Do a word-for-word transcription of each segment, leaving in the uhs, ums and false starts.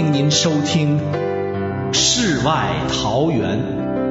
迎您收听世外桃源。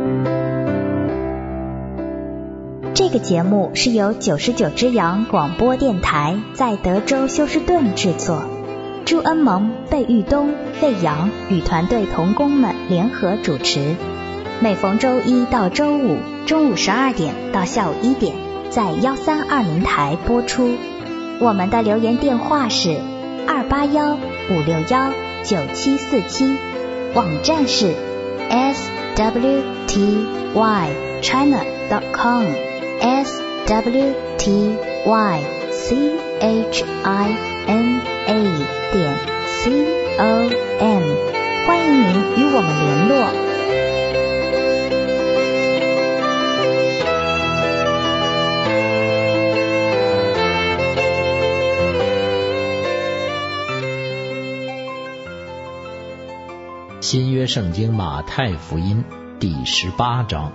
这个节目是由九十九只羊广播电台在德州休斯顿制作，朱恩蒙、贝玉东、魏阳与团队同工们联合主持，每逢周一到周五中午十二点到下午一点在一三二零台播出。我们的留言电话是二八幺五六幺九七四七，网站是 s w t y china dot com s w t y c h i n a 点 c o m， 欢迎您与我们联络。 新约圣经马太福音第十八章。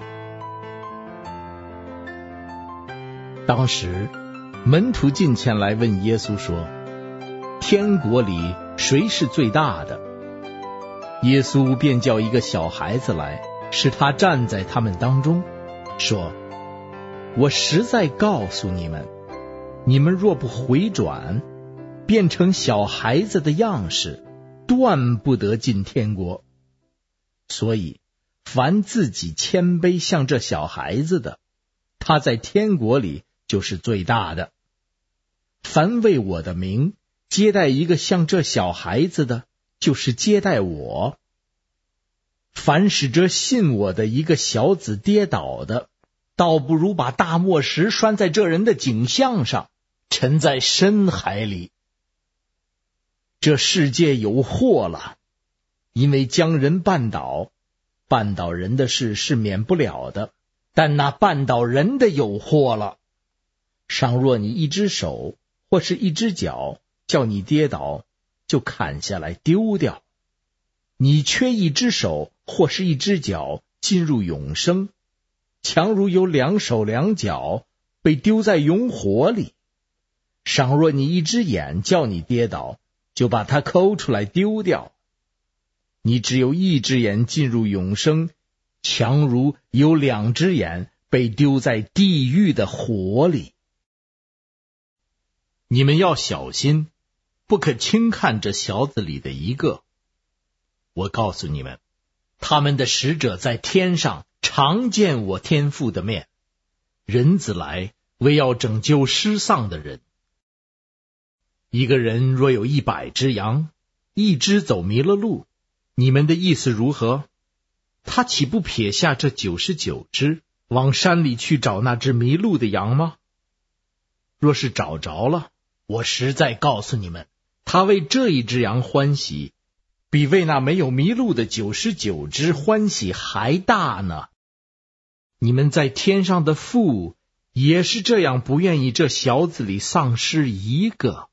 当时门徒近前来问耶稣说，天国里谁是最大的？耶稣便叫一个小孩子来，使他站在他们当中，说，我实在告诉你们，你们若不回转，变成小孩子的样式，断不得进天国。所以凡自己谦卑像这小孩子的，他在天国里就是最大的。凡为我的名接待一个像这小孩子的，就是接待我。凡使这信我的一个小子跌倒的，倒不如把大磨石拴在这人的颈项上，沉在深海里。这世界有祸了，因为将人绊倒，绊倒人的事是免不了的，但那绊倒人的有祸了。倘若你一只手或是一只脚叫你跌倒，就砍下来丢掉。你缺一只手或是一只脚进入永生，强如有两手两脚被丢在永火里。倘若你一只眼叫你跌倒，就把它抠出来丢掉。你只有一只眼进入永生，强如有两只眼被丢在地狱的火里。你们要小心，不可轻看这小子里的一个。我告诉你们，他们的使者在天上常见我天父的面。人子来，为要拯救失丧的人。一个人若有一百只羊，一只走迷了路，你们的意思如何？他岂不撇下这九十九只，往山里去找那只迷路的羊吗？若是找着了，我实在告诉你们，他为这一只羊欢喜，比为那没有迷路的九十九只欢喜还大呢。你们在天上的父也是这样不愿意这小子里丧失一个。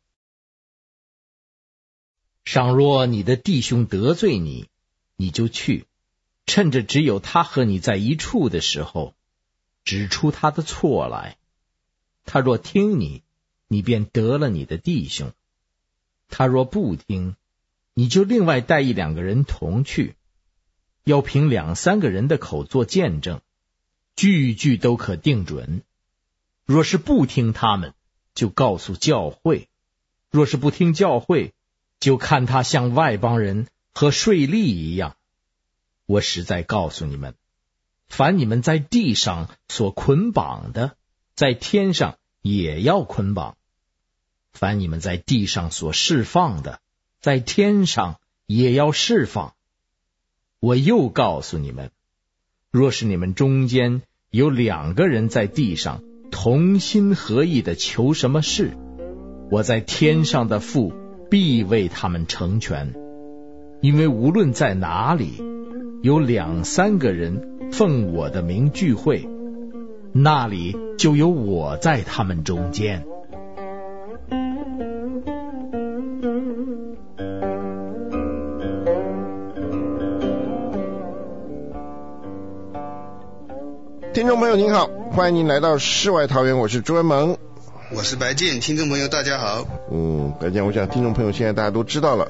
倘若你的弟兄得罪你，你就去，趁着只有他和你在一处的时候，指出他的错来。他若听你，你便得了你的弟兄；他若不听，你就另外带一两个人同去，要凭两三个人的口做见证，句句都可定准。若是不听他们，就告诉教会；若是不听教会，就看他像外邦人和税吏一样。我实在告诉你们，凡你们在地上所捆绑的，在天上也要捆绑；凡你们在地上所释放的，在天上也要释放。我又告诉你们，若是你们中间有两个人在地上同心合意的求什么事，我在天上的父必为他们成全。因为无论在哪里有两三个人奉我的名聚会，那里就有我在他们中间。 听众朋友您好，欢迎您来到世外桃源，我是朱文萌， 我是白健。听众朋友大家好。 嗯，白健，我想听众朋友现在大家都知道了，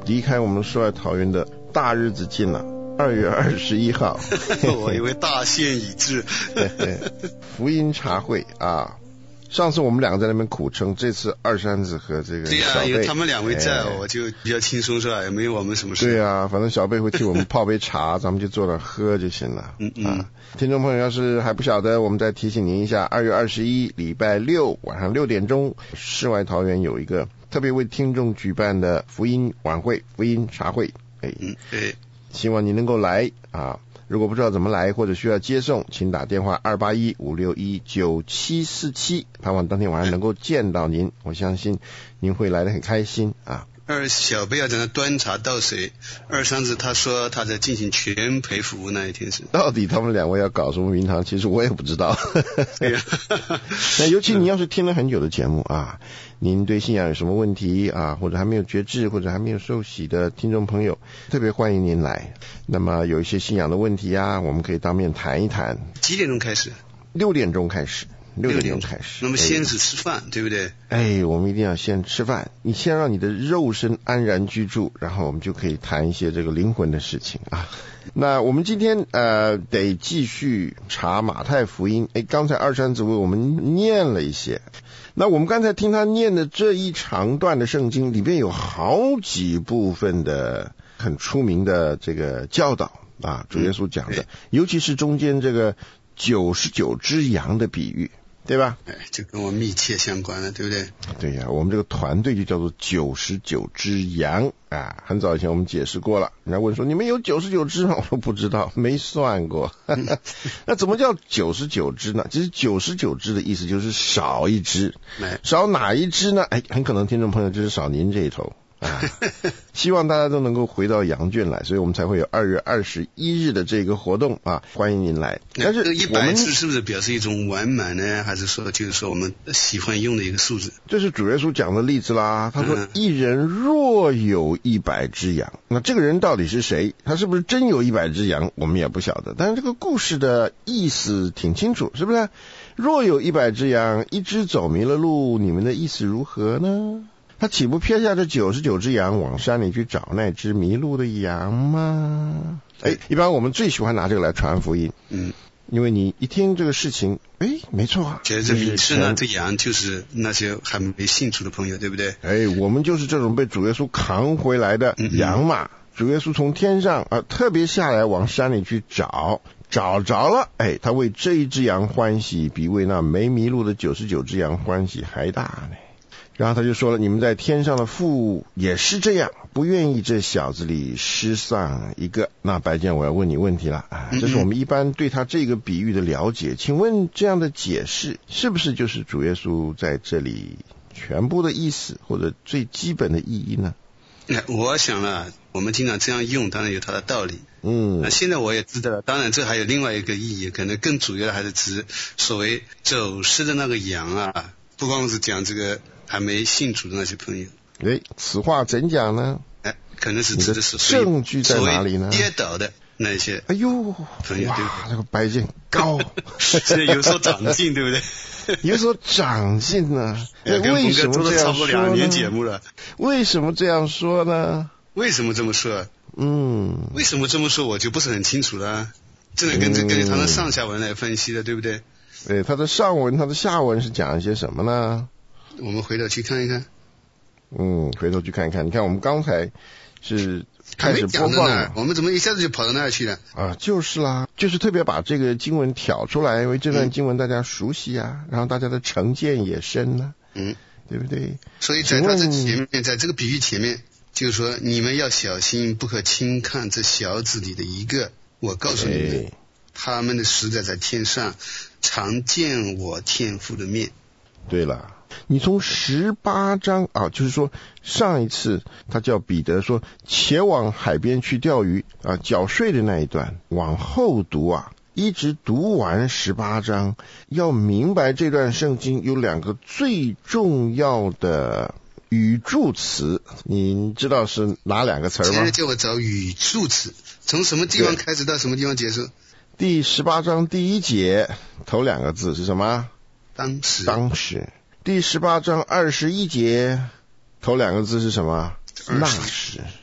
离开我们世外桃源的大日子近了，二月二十一号。 我以为大限已至。 福音茶会啊，上次我们两个在那边苦撑，这次二三子和这个对啊，有他们两位在，我就比较轻松是吧？也没有我们什么事。 对啊，反正小贝会替我们泡杯茶，咱们就坐那喝就行了。嗯嗯、啊。听众朋友要是还不晓得，我们再提醒您一下，二月二十一礼拜六晚上六点钟，世外桃源有一个特别为听众举办的福音晚会、福音茶会。哎， 嗯，对， 希望你能够来啊。如果不知道怎么来或者需要接送，请打电话二八一五六一九七四七，盼望当天晚上能够见到您，我相信您会来得很开心啊。 二小贝要在那端茶倒水，二三子他说他在进行全陪服务那一天是。 到底他们两位要搞什么名堂，其实我也不知道。对呀，那尤其你要是听了很久的节目啊，您对信仰有什么问题啊，或者还没有决志或者还没有受洗的听众朋友，特别欢迎您来。那么有一些信仰的问题啊，我们可以当面谈一谈。 几点钟开始？ 六点钟开始。六点钟开始， 那么先是吃饭、哎、对不对？ 哎，我们一定要先吃饭，你先让你的肉身安然居住，然后我们就可以谈一些这个灵魂的事情啊。那我们今天呃得继续查马太福音，哎，刚才二三子为我们念了一些，那我们刚才听他念的这一长段的圣经里面有好几部分的很出名的这个教导啊，主耶稣讲的、嗯、尤其是中间这个九十九只羊的比喻，对吧？ 哎，这跟我密切相关了，对不对？ 对呀、啊，我们这个团队就叫做九十九只羊啊。很早以前我们解释过了，人家问说你们有九十九只吗？我说不知道，没算过。那怎么叫九十九只呢？其实九十九只的意思就是少一只，少哪一只呢？哎，很可能听众朋友就是少您这一头。啊，希望大家都能够回到羊圈来，所以我们才会有二月二十一日的这个活动啊，欢迎您来。但是一百只是不是表示一种完满呢？还是说就是说我们喜欢用的一个数字？ 这是主耶稣讲的例子啦。他说：“一人若有一百只羊，那这个人到底是谁？他是不是真有一百只羊？我们也不晓得。但是这个故事的意思挺清楚，是不是？若有一百只羊，一只走迷了路，你们的意思如何呢？”他岂不撇下这九十九只羊往山里去找那只迷路的羊吗？哎，一般我们最喜欢拿这个来传福音，嗯，因为你一听这个事情，哎，没错啊， 觉得这迷失那只羊就是那些还没信主的朋友，对不对？ 哎，我们就是这种被主耶稣扛回来的羊嘛。嗯嗯，主耶稣从天上啊特别下来往山里去找，找着了，哎，他为这一只羊欢喜，比为那没迷路的九十九只羊欢喜还大呢。然后他就说了，你们在天上的父也是这样，不愿意这小子里失丧一个。那白健，我要问你问题了啊，这是我们一般对他这个比喻的了解，请问这样的解释是不是就是主耶稣在这里全部的意思或者最基本的意义呢？ 我想了，我们经常这样用，当然有它的道理。嗯，那现在我也知道了，当然这还有另外一个意义，可能更主要的还是指所谓走失的那个羊啊，不光是讲这个还没信主的那些朋友。 哎，此话怎讲呢？ 哎，可能是指的是证据在哪里呢？ 跌倒的那些哎呦朋友，对， 这个白剑高， 是有所长进，对不对？ 有所长进呢、啊？为什么这样说呢？ 差不多两年节目了， 为什么这样说呢？ 为什么这么说？ 嗯， 为什么这么说我就不是很清楚了。这能跟这根据他的上下文来分析的，对不对？ 对，他的上文、他的下文是讲一些什么呢？ 我们回头去看一看。 嗯，回头去看一看。你看，我们刚才是开始播放了， 我们怎么一下子就跑到那儿去了？ 啊，就是啦，就是特别把这个经文挑出来，因为这段经文大家熟悉啊，嗯、然后大家的成见也深呢、啊，嗯，对不对？ 所以在他这前面，在这个比喻前面，就是说你们要小心，不可轻看这小子里的一个。我告诉你们，他们的实在在天上，常见我天父的面。 对了。你从十八章啊，就是说上一次他叫彼得说且往海边去钓鱼啊，缴税的那一段往后读啊，一直读完十八章，要明白这段圣经有两个最重要的语助词，你知道是哪两个词吗？ 现在叫我找语助词，从什么地方开始到什么地方结束？ 第十八章第一节头两个字是什么？ 当时。 当时。第十八章二十一节头两个字是什么？那时。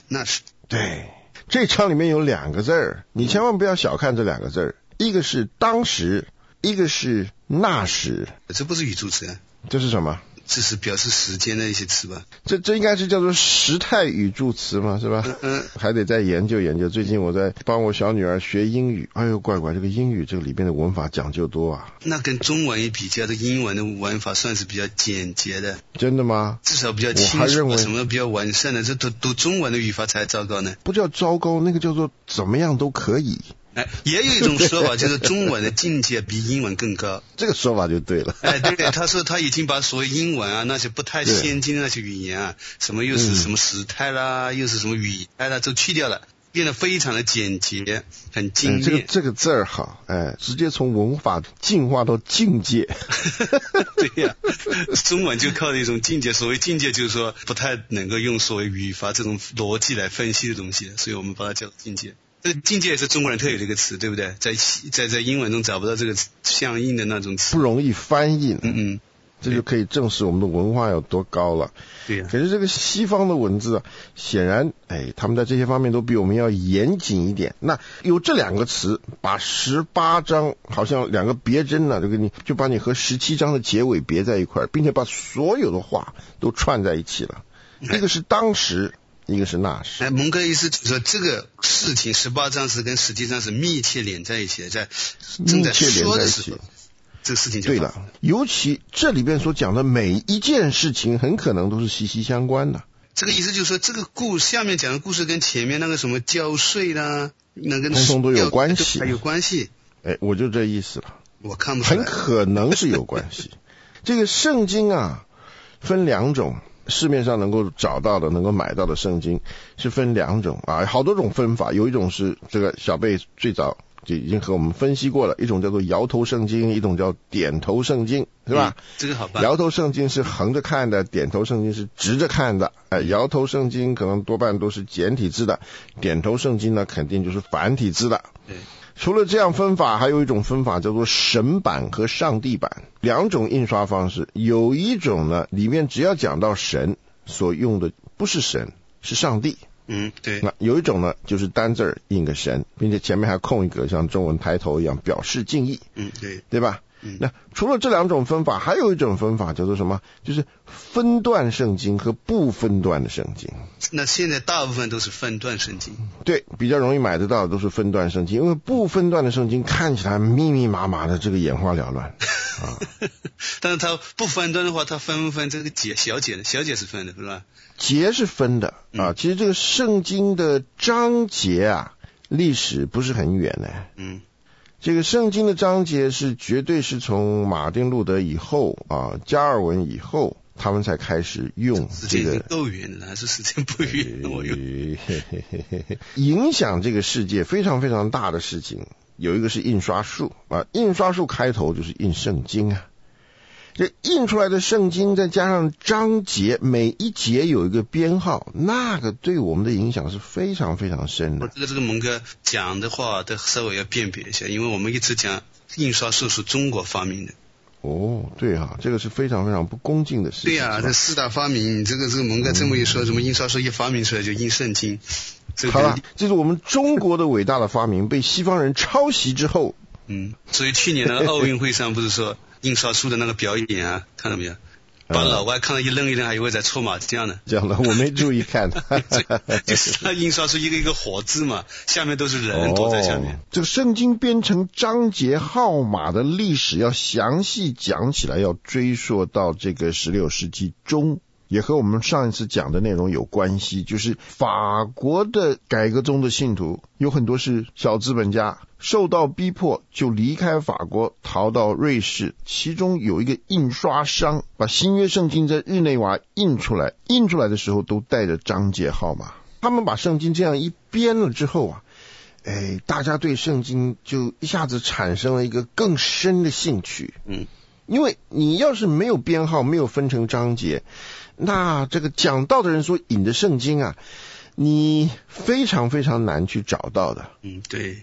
那是对。这章里面有两个字儿，你千万不要小看这两个字儿，一个是当时，一个是那时。 这不是语助词啊？ 这是什么？ 这是表示时间的一些词吧？ 这这应该是叫做时态语助词嘛，是吧？ 嗯， 还得再研究研究。最近我在帮我小女儿学英语，哎呦乖乖，这个英语这个里边的文法讲究多啊。 那跟中文一比较，这英文的文法算是比较简洁的。 真的吗？ 至少比较清楚，什么比较完善的？这读读中文的语法才糟糕呢。 不叫糟糕，那个叫做怎么样都可以。 哎，也有一种说法，就是中文的境界比英文更高。 这个说法就对了。 哎，对，他说他已经把所谓英文啊那些不太先进的那些语言啊，什么又是什么时态啦，嗯、又是什么语态啦，都去掉了，变得非常的简洁，很精炼。 嗯、这个这个字儿好，哎，直接从文法进化到境界。 对呀、啊，中文就靠一种境界，所谓境界就是说不太能够用所谓语法这种逻辑来分析的东西，所以我们把它叫境界。这个境界也是中国人特有的一个词，对不对？在在在英文中找不到这个相应的那种词， 不容易翻译。 嗯嗯， 这就可以证实我们的文化有多高了。 对呀、啊。 可是这个西方的文字啊，显然，哎，他们在这些方面都比我们要严谨一点。那有这两个词，把十八章好像两个别针呢，就给你就把你和十七章的结尾别在一块儿，并且把所有的话都串在一起了。一个是当时。一个是那时。 哎，蒙哥意思就是说，这个事情十八章是跟实际上是密切连在一起的，在正在说的时候，这个事情就对了。尤其这里边所讲的每一件事情，很可能都是息息相关的。 这个意思就是说，这个故下面讲的故事跟前面那个什么交税啦，那个通通都有关系， 还有关系。 哎，我就这意思了。 我看不出来， 很可能是有关系。这个圣经啊，分两种。市面上能够找到的、能够买到的圣经是分两种啊，好多种分法。有一种是这个小贝最早就已经和我们分析过了，一种叫做摇头圣经，一种叫点头圣经，是吧？ 嗯、这个好办。 摇头圣经是横着看的，点头圣经是直着看的。哎，摇头圣经可能多半都是简体字的，点头圣经呢肯定就是繁体字的。 对。 除了这样分法，还有一种分法叫做神版和上帝版，两种印刷方式。有一种呢，里面只要讲到神，所用的不是神，是上帝。 嗯，对。 那有一种呢，就是单字印个神，并且前面还空一格，像中文抬头一样表示敬意。 嗯，对， 对吧？ 嗯， 那除了这两种分法，还有一种分法叫做什么？就是分段圣经和不分段的圣经。 那现在大部分都是分段圣经。 对，比较容易买得到的都是分段圣经，因为不分段的圣经看起来密密麻麻的，这个眼花缭乱啊。 但是它不分段的话，它分不分这个节小节呢？小节是分的，是吧？ 节是分的啊。其实这个圣经的章节啊，历史不是很远呢。 嗯。 这个圣经的章节是绝对是从马丁路德以后啊，加尔文以后，他们才开始用这个。 时间够远的，还是时间不远？我用影响这个世界非常非常大的事情，有一个是印刷术啊，印刷术开头就是印圣经啊。这印出来的圣经再加上章节，每一节有一个编号，那个对我们的影响是非常非常深的。 这个这个蒙哥讲的话得稍微要辨别一下，因为我们一直讲印刷术是中国发明的。 哦，对啊，这个是非常非常不恭敬的事情。 对啊，这四大发明，这个这个蒙哥这么一说，什么印刷术一发明出来就印圣经。这好了，这是我们中国的伟大的发明，被西方人抄袭之后。 嗯，所以去年的奥运会上不是说印刷术的那个表演啊，看到没有？把老外看到一愣一愣，还以为在搓麻将呢。 这样的，我没注意看。 就是他印刷出一个一个火字嘛，下面都是人躲在下面。 哦、这个圣经编成章节号码的历史，要详细讲起来，要追溯到这个十六世纪中。也和我们上一次讲的内容有关系，就是法国的改革中的信徒有很多是小资本家，受到逼迫就离开法国逃到瑞士，其中有一个印刷商把新约圣经在日内瓦印出来，印出来的时候都带着章节号码。他们把圣经这样一编了之后啊，哎，大家对圣经就一下子产生了一个更深的兴趣。 嗯， 因为你要是没有编号，没有分成章节，那这个讲道的人所引的圣经啊，你非常非常难去找到的。 嗯，对。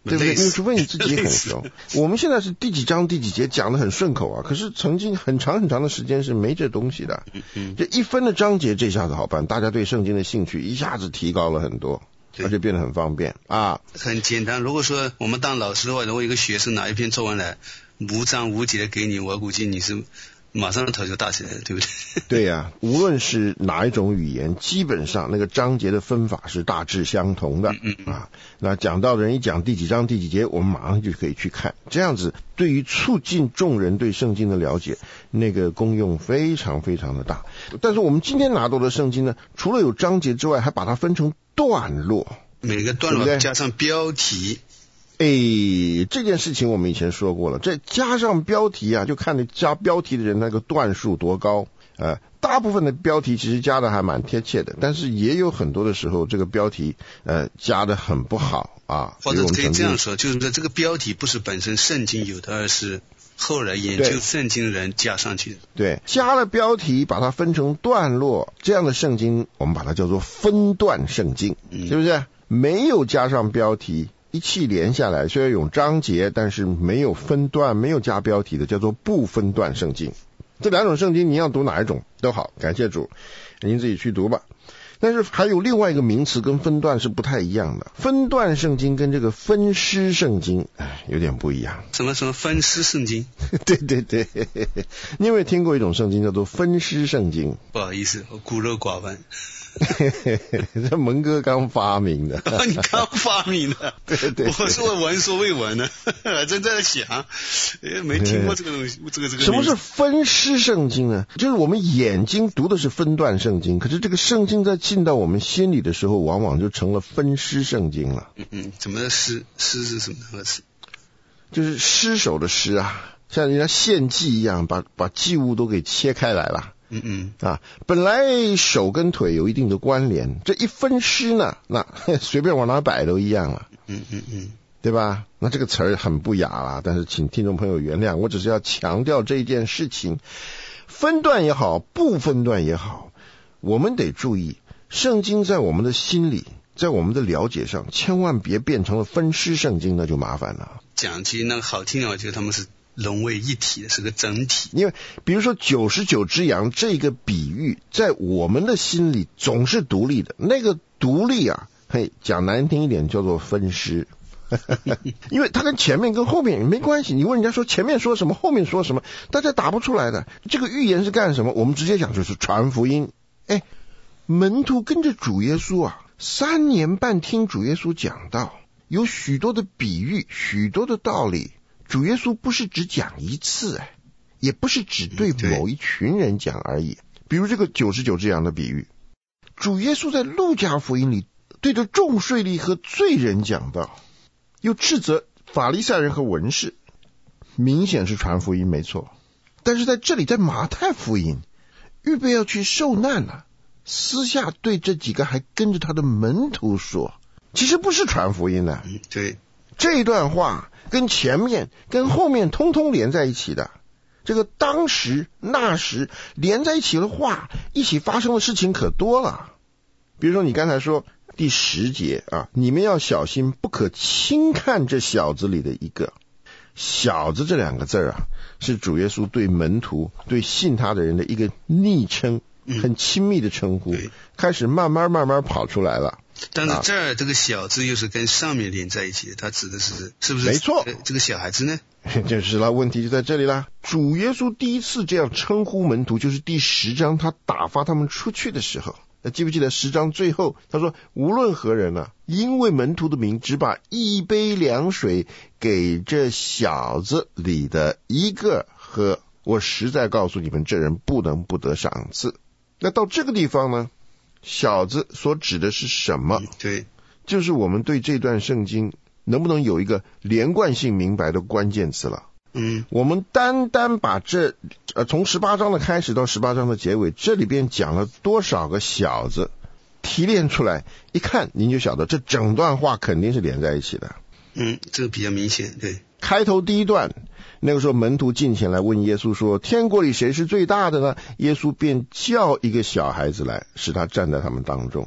对不对？因为除非你自己很熟。我们现在是第几章第几节讲得很顺口啊，可是曾经很长很长的时间是没这东西的。这一分的章节这下子好办，大家对圣经的兴趣一下子提高了很多，而且变得很方便啊。 很简单，如果说我们当老师的话，如果一个学生拿一篇作文来无章无节的给你，我估计你是马上头就大起来了，对不对？ 对呀、啊，无论是哪一种语言，基本上那个章节的分法是大致相同的。嗯嗯啊，那讲到的人一讲第几章第几节，我们马上就可以去看，这样子对于促进众人对圣经的了解，那个功用非常非常的大。但是我们今天拿到的圣经呢，除了有章节之外，还把它分成段落， 每个段落加上标题。 哎，这件事情我们以前说过了，这加上标题啊，就看你加标题的人那个段数多高。呃，大部分的标题其实加的还蛮贴切的，但是也有很多的时候这个标题呃加的很不好啊。 或者可以这样说，就是说这个标题不是本身圣经有的，而是后来研究圣经人加上去的。 对，加了标题把它分成段落，这样的圣经我们把它叫做分段圣经，嗯、是不是？没有加上标题，一气连下来，虽然有章节，但是没有分段，没有加标题的，叫做不分段圣经。这两种圣经你要读哪一种都好，感谢主，您自己去读吧。但是还有另外一个名词跟分段是不太一样的，分段圣经跟这个分诗圣经有点不一样。 什么什么分诗圣经？ 对对对，你有没有听过一种圣经叫做分诗圣经？ 不好意思，我孤陋寡闻。 这蒙哥刚发明的。 哦，你刚发明的？ 对对对， 我说闻说未闻呢，正在想，没听过这个东西，这个这个。 什么是分诗圣经呢？就是我们眼睛读的是分段圣经，可是这个圣经在进到我们心里的时候，往往就成了分诗圣经了。 嗯嗯，怎么的诗？诗是什么个词？ 就是尸首的尸啊，像人家献祭一样，把把祭物都给切开来了。嗯嗯啊，本来手跟腿有一定的关联，这一分尸呢，那随便往哪摆都一样了。嗯嗯嗯，对吧？那这个词儿很不雅啦，但是请听众朋友原谅，我只是要强调这一件事情，分段也好，不分段也好，我们得注意，圣经在我们的心里，在我们的了解上，千万别变成了分尸圣经，那就麻烦了。 讲起那个好听的，我觉得他们是融为一体的，是个整体。 因为比如说九十九只羊这个比喻在我们的心里总是独立的，那个独立啊，嘿，讲难听一点叫做分尸。因为它跟前面跟后面没关系，你问人家说前面说什么后面说什么，大家答不出来的。这个预言是干什么？我们直接讲就是传福音。哎，门徒跟着主耶稣啊，三年半听主耶稣讲道，有许多的比喻，许多的道理，主耶稣不是只讲一次，哎，也不是只对某一群人讲而已。比如这个九十九只羊的比喻，主耶稣在路加福音里对着众税吏和罪人讲道，又斥责法利赛人和文士，明显是传福音没错。但是在这里，在马太福音预备要去受难了，私下对这几个还跟着他的门徒说，其实不是传福音的。 嗯，对， 这一段话跟前面跟后面通通连在一起的，这个当时那时连在一起的话，一起发生的事情可多了。比如说你刚才说第十节啊，你们要小心，不可轻看这小子里的一个。小子这两个字啊，是主耶稣对门徒对信他的人的一个昵称，很亲密的称呼，嗯，开始慢慢慢慢跑出来了。 但是这儿，啊，这个小字又是跟上面连在一起的，它指的是是不是？ 没错， 这个小孩子呢？ 就是了，问题就在这里啦。主耶稣第一次这样称呼门徒，就是第十章他打发他们出去的时候。那记不记得十章最后他说，无论何人啊，因为门徒的名，只把一杯凉水给这小子里的一个喝，我实在告诉你们，这人不能不得赏赐。那到这个地方呢，小子所指的是什么？ 对， 就是我们对这段圣经能不能有一个连贯性明白的关键词了。嗯，我们单单把这呃从十八章的开始到十八章的结尾，这里边讲了多少个小子提炼出来，一看您就晓得这整段话肯定是连在一起的。 嗯，这个比较明显。对， 开头第一段，那个时候门徒进前来问耶稣说，天国里谁是最大的呢？耶稣便叫一个小孩子来，使他站在他们当中。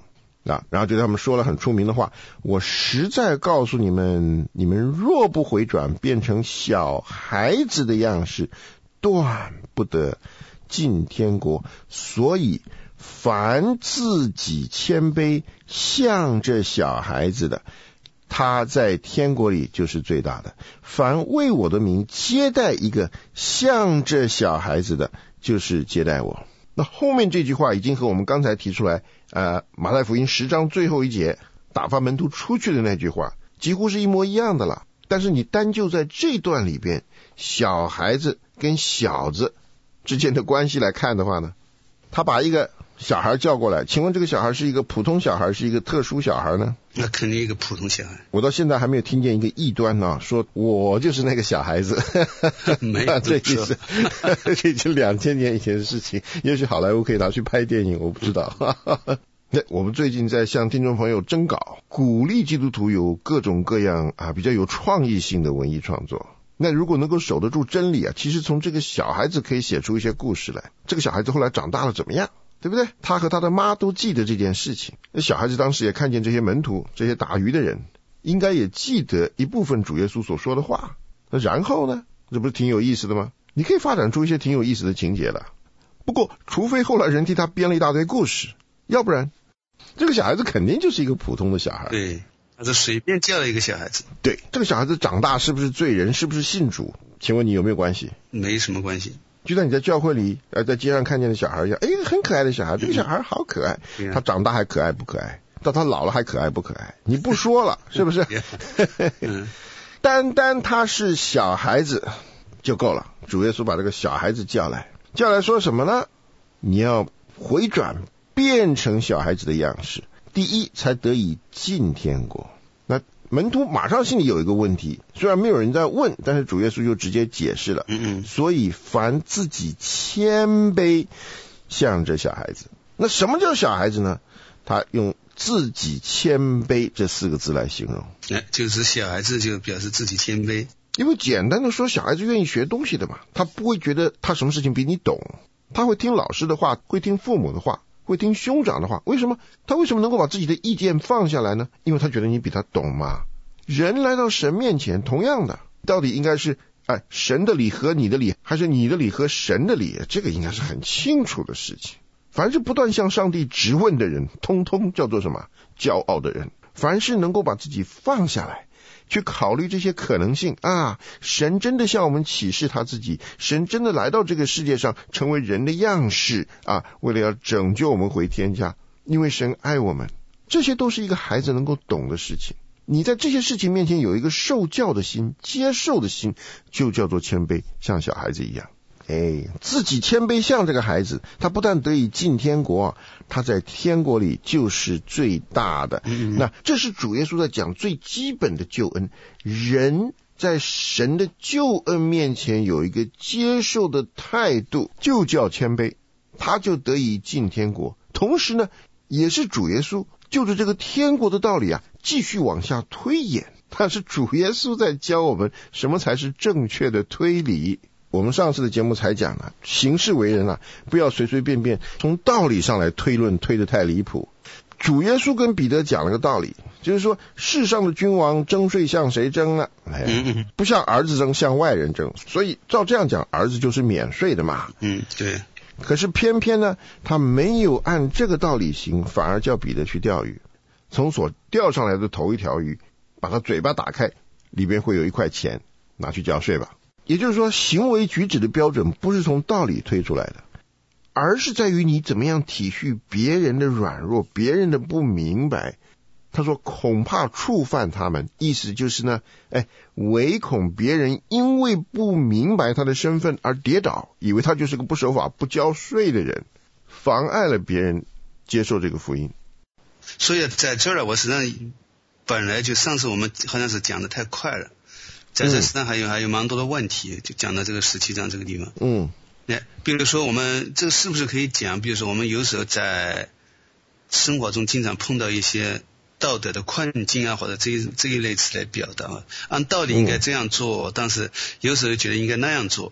啊，然后对他们说了很出名的话，我实在告诉你们，你们若不回转变成小孩子的样式，断不得进天国。所以凡自己谦卑像这小孩子的，他在天国里就是最大的。凡为我的名接待一个像这小孩子的，就是接待我。那后面这句话已经和我们刚才提出来呃，马太福音十章最后一节打发门徒出去的那句话几乎是一模一样的了。但是你单就在这段里边小孩子跟小子之间的关系来看的话呢，他把一个小孩叫过来，请问这个小孩是一个普通小孩是一个特殊小孩呢？ 那肯定一个普通小孩。 我到现在还没有听见一个异端呢、啊、说我就是那个小孩子。 没有这已经是这已经两千年以前的事情，也许好莱坞可以拿去拍电影，我不知道。那我们最近在向听众朋友征稿，鼓励基督徒有各种各样啊比较有创意性的文艺创作。那如果能够守得住真理啊，其实从这个小孩子可以写出一些故事来。这个小孩子后来长大了怎么样？对不对？他和他的妈都记得这件事情。那小孩子当时也看见这些门徒，这些打鱼的人，应该也记得一部分主耶稣所说的话。那然后呢？这不是挺有意思的吗？你可以发展出一些挺有意思的情节了。不过，除非后来人替他编了一大堆故事，要不然，这个小孩子肯定就是一个普通的小孩。 对，他是随便叫了一个小孩子。 对，这个小孩子长大是不是罪人，是不是信主，请问你有没有关系？ 没什么关系。 就在你在教会里呃，在街上看见的小孩一样，哎，很可爱的小孩，这个小孩好可爱、嗯、他长大还可爱不可爱？到他老了还可爱不可爱？你不说了是不是？单单他是小孩子就够了。主耶稣把这个小孩子叫来，叫来说什么呢？你要回转变成小孩子的样式，第一才得以进天国。那门徒马上心里有一个问题，虽然没有人在问，但是主耶稣就直接解释了。嗯嗯。所以凡自己谦卑像这小孩子。那什么叫小孩子呢？他用自己谦卑这四个字来形容。 哎，就是小孩子就表示自己谦卑。 因为简单的说，小孩子愿意学东西的嘛，他不会觉得他什么事情比你懂，他会听老师的话，会听父母的话，会听兄长的话。为什么？他为什么能够把自己的意见放下来呢？因为他觉得你比他懂嘛。人来到神面前，同样的，到底应该是哎神的理和你的理，还是你的理和神的理？这个应该是很清楚的事情。凡是不断向上帝质问的人，通通叫做什么？骄傲的人。凡是能够把自己放下来，去考虑这些可能性啊，神真的向我们启示他自己，神真的来到这个世界上成为人的样式啊，为了要拯救我们回天家，因为神爱我们，这些都是一个孩子能够懂的事情。你在这些事情面前有一个受教的心，接受的心，就叫做谦卑，像小孩子一样。哎，自己谦卑像这个孩子，他不但得以进天国，他在天国里就是最大的。嗯、那这是主耶稣在讲最基本的救恩，人在神的救恩面前有一个接受的态度，就叫谦卑，他就得以进天国。同时呢，也是主耶稣就着这个天国的道理啊，继续往下推演。但是主耶稣在教我们什么才是正确的推理。我们上次的节目才讲了，行事为人啊，不要随随便便从道理上来推论，推得太离谱。主耶稣跟彼得讲了个道理，就是说世上的君王征税向谁征呢？哎，不向儿子征，向外人征。所以照这样讲，儿子就是免税的嘛。 嗯，对。 可是偏偏呢，他没有按这个道理行，反而叫彼得去钓鱼。从所钓上来的头一条鱼，把他嘴巴打开，里边会有一块钱，拿去交税吧。也就是说，行为举止的标准不是从道理推出来的，而是在于你怎么样体恤别人的软弱，别人的不明白。他说恐怕触犯他们，意思就是呢，哎，唯恐别人因为不明白他的身份而跌倒，以为他就是个不守法不交税的人，妨碍了别人接受这个福音。 所以在这儿我实际上本来就上次我们好像是讲的太快了，在这实际上还有还有蛮多的问题，就讲到这个十七章这个地方。嗯，那比如说我们这个是不是可以讲，比如说我们有时候在生活中经常碰到一些道德的困境啊，或者这一这一类词来表达，按道理应该这样做，嗯、但是有时候觉得应该那样做。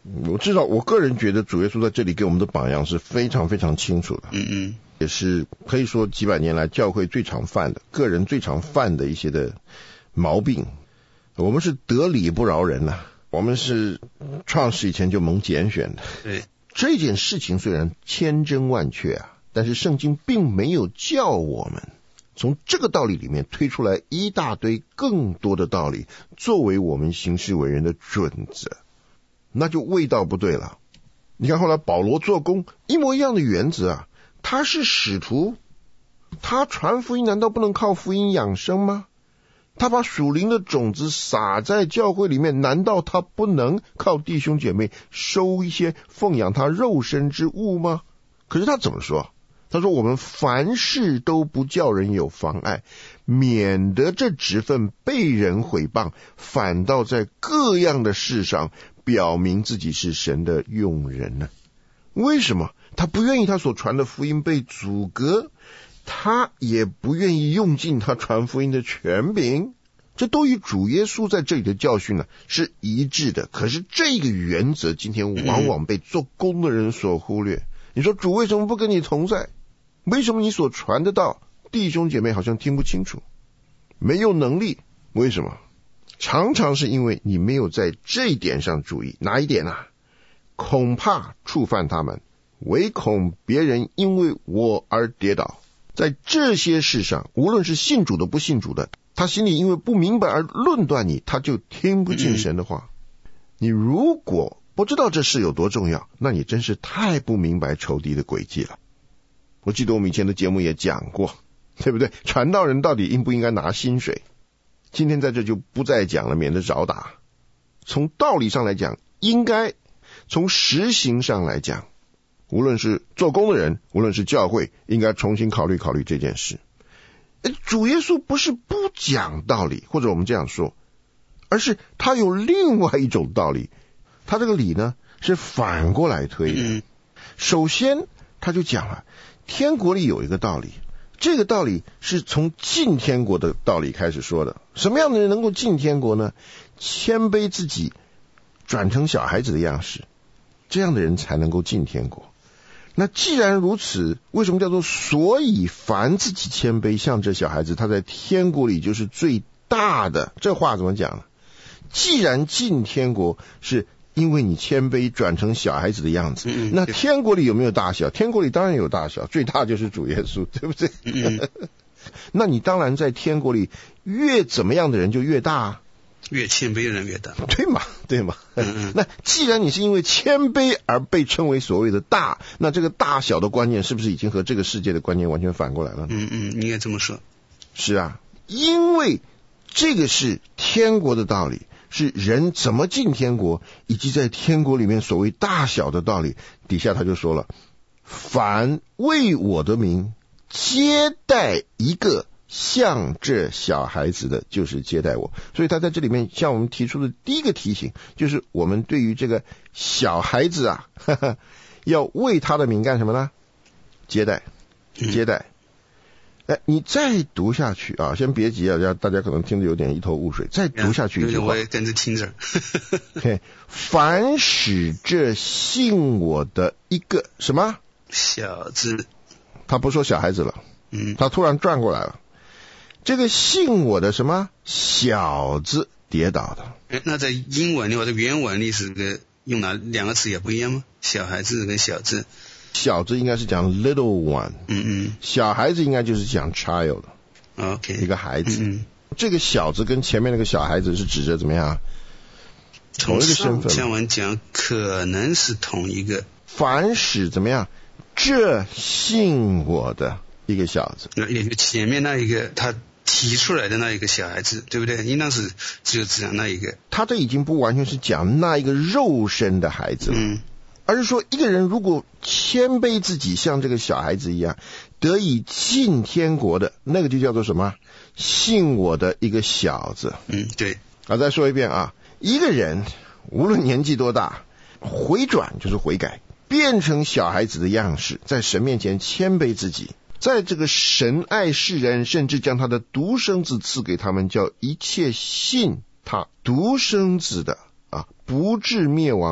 我至少我个人觉得主耶稣在这里给我们的榜样是非常非常清楚的， 嗯嗯， 也是可以说几百年来教会最常犯的，个人最常犯的一些的毛病。我们是得理不饶人啊，我们是创世以前就蒙拣选的。 对， 这件事情虽然千真万确啊，但是圣经并没有叫我们从这个道理里面推出来一大堆更多的道理作为我们行事为人的准则，那就味道不对了。你看后来保罗做工一模一样的原则啊，他是使徒，他传福音难道不能靠福音养生吗？他把属灵的种子撒在教会里面，难道他不能靠弟兄姐妹收一些奉养他肉身之物吗？可是他怎么说？他说我们凡事都不叫人有妨碍，免得这职分被人毁谤，反倒在各样的事上表明自己是神的用人呢。为什么？他不愿意他所传的福音被阻隔，他也不愿意用尽他传福音的权柄，这都与主耶稣在这里的教训呢是一致的。可是这个原则今天往往被做工的人所忽略。你说主为什么不跟你同在？为什么你所传的道弟兄姐妹好像听不清楚，没有能力？为什么？常常是因为你没有在这一点上注意。哪一点啊？恐怕触犯他们，唯恐别人因为我而跌倒。在这些事上，无论是信主的不信主的，他心里因为不明白而论断你，他就听不进神的话。你如果不知道这事有多重要，那你真是太不明白仇敌的诡计了。我记得我们以前的节目也讲过，对不对？传道人到底应不应该拿薪水？今天在这就不再讲了，免得找打。从道理上来讲应该，从实行上来讲，无论是做工的人，无论是教会，应该重新考虑考虑这件事。主耶稣不是不讲道理，或者我们这样说，而是他有另外一种道理，他这个理呢是反过来推的。首先他就讲了，天国里有一个道理，这个道理是从进天国的道理开始说的。什么样的人能够进天国呢？谦卑自己，转成小孩子的样式，这样的人才能够进天国。那既然如此，为什么叫做所以凡自己谦卑像这小孩子，他在天国里就是最大的？这话怎么讲呢？既然进天国是因为你谦卑转成小孩子的样子，嗯嗯，那天国里有没有大小？天国里当然有大小，最大就是主耶稣，对不对？嗯那你当然在天国里越怎么样的人就越大啊， 越谦卑的人越大， 对嘛对嘛。 嗯嗯那既然你是因为谦卑而被称为所谓的大，那这个大小的观念是不是已经和这个世界的观念完全反过来了呢？ 嗯嗯，应该这么说。 是啊，因为这个是天国的道理，是人怎么进天国，以及在天国里面所谓大小的道理。底下他就说了，凡为我的名接待一个像这小孩子的，就是接待我。所以他在这里面向我们提出的第一个提醒，就是我们对于这个小孩子啊，呵呵，要为他的名干什么呢？接待，接待。哎，你再读下去啊，先别急啊，大家可能听得有点一头雾水。再读下去一句话， 我也跟着听着。 okay, 凡使这信我的一个什么小子， 他不说小孩子了， 嗯， 他突然转过来了。这个信我的什么小子跌倒的。 哎，那在英文里或者原文里是个用哪两个词也不一样吗？小孩子跟小子。 小子应该是讲 little one， 嗯嗯， 小孩子应该就是讲 child， OK， 一个孩子。 嗯嗯， 这个小子跟前面那个小孩子是指着怎么样？同一个身份。 像文讲可能是同一个。 凡使怎么样？这信我的一个小子， 那也就前面那一个他提出来的那一个小孩子，对不对？应当是只有只讲那一个。 他这已经不完全是讲那一个肉身的孩子了。 嗯， 而是说一个人如果谦卑自己像这个小孩子一样得以进天国的，那个就叫做什么？信我的一个小子。 嗯，对。 啊，再说一遍啊，一个人无论年纪多大，回转就是悔改，变成小孩子的样式，在神面前谦卑自己，在这个神爱世人，甚至将他的独生子赐给他们，叫一切信他独生子的啊，不至灭亡，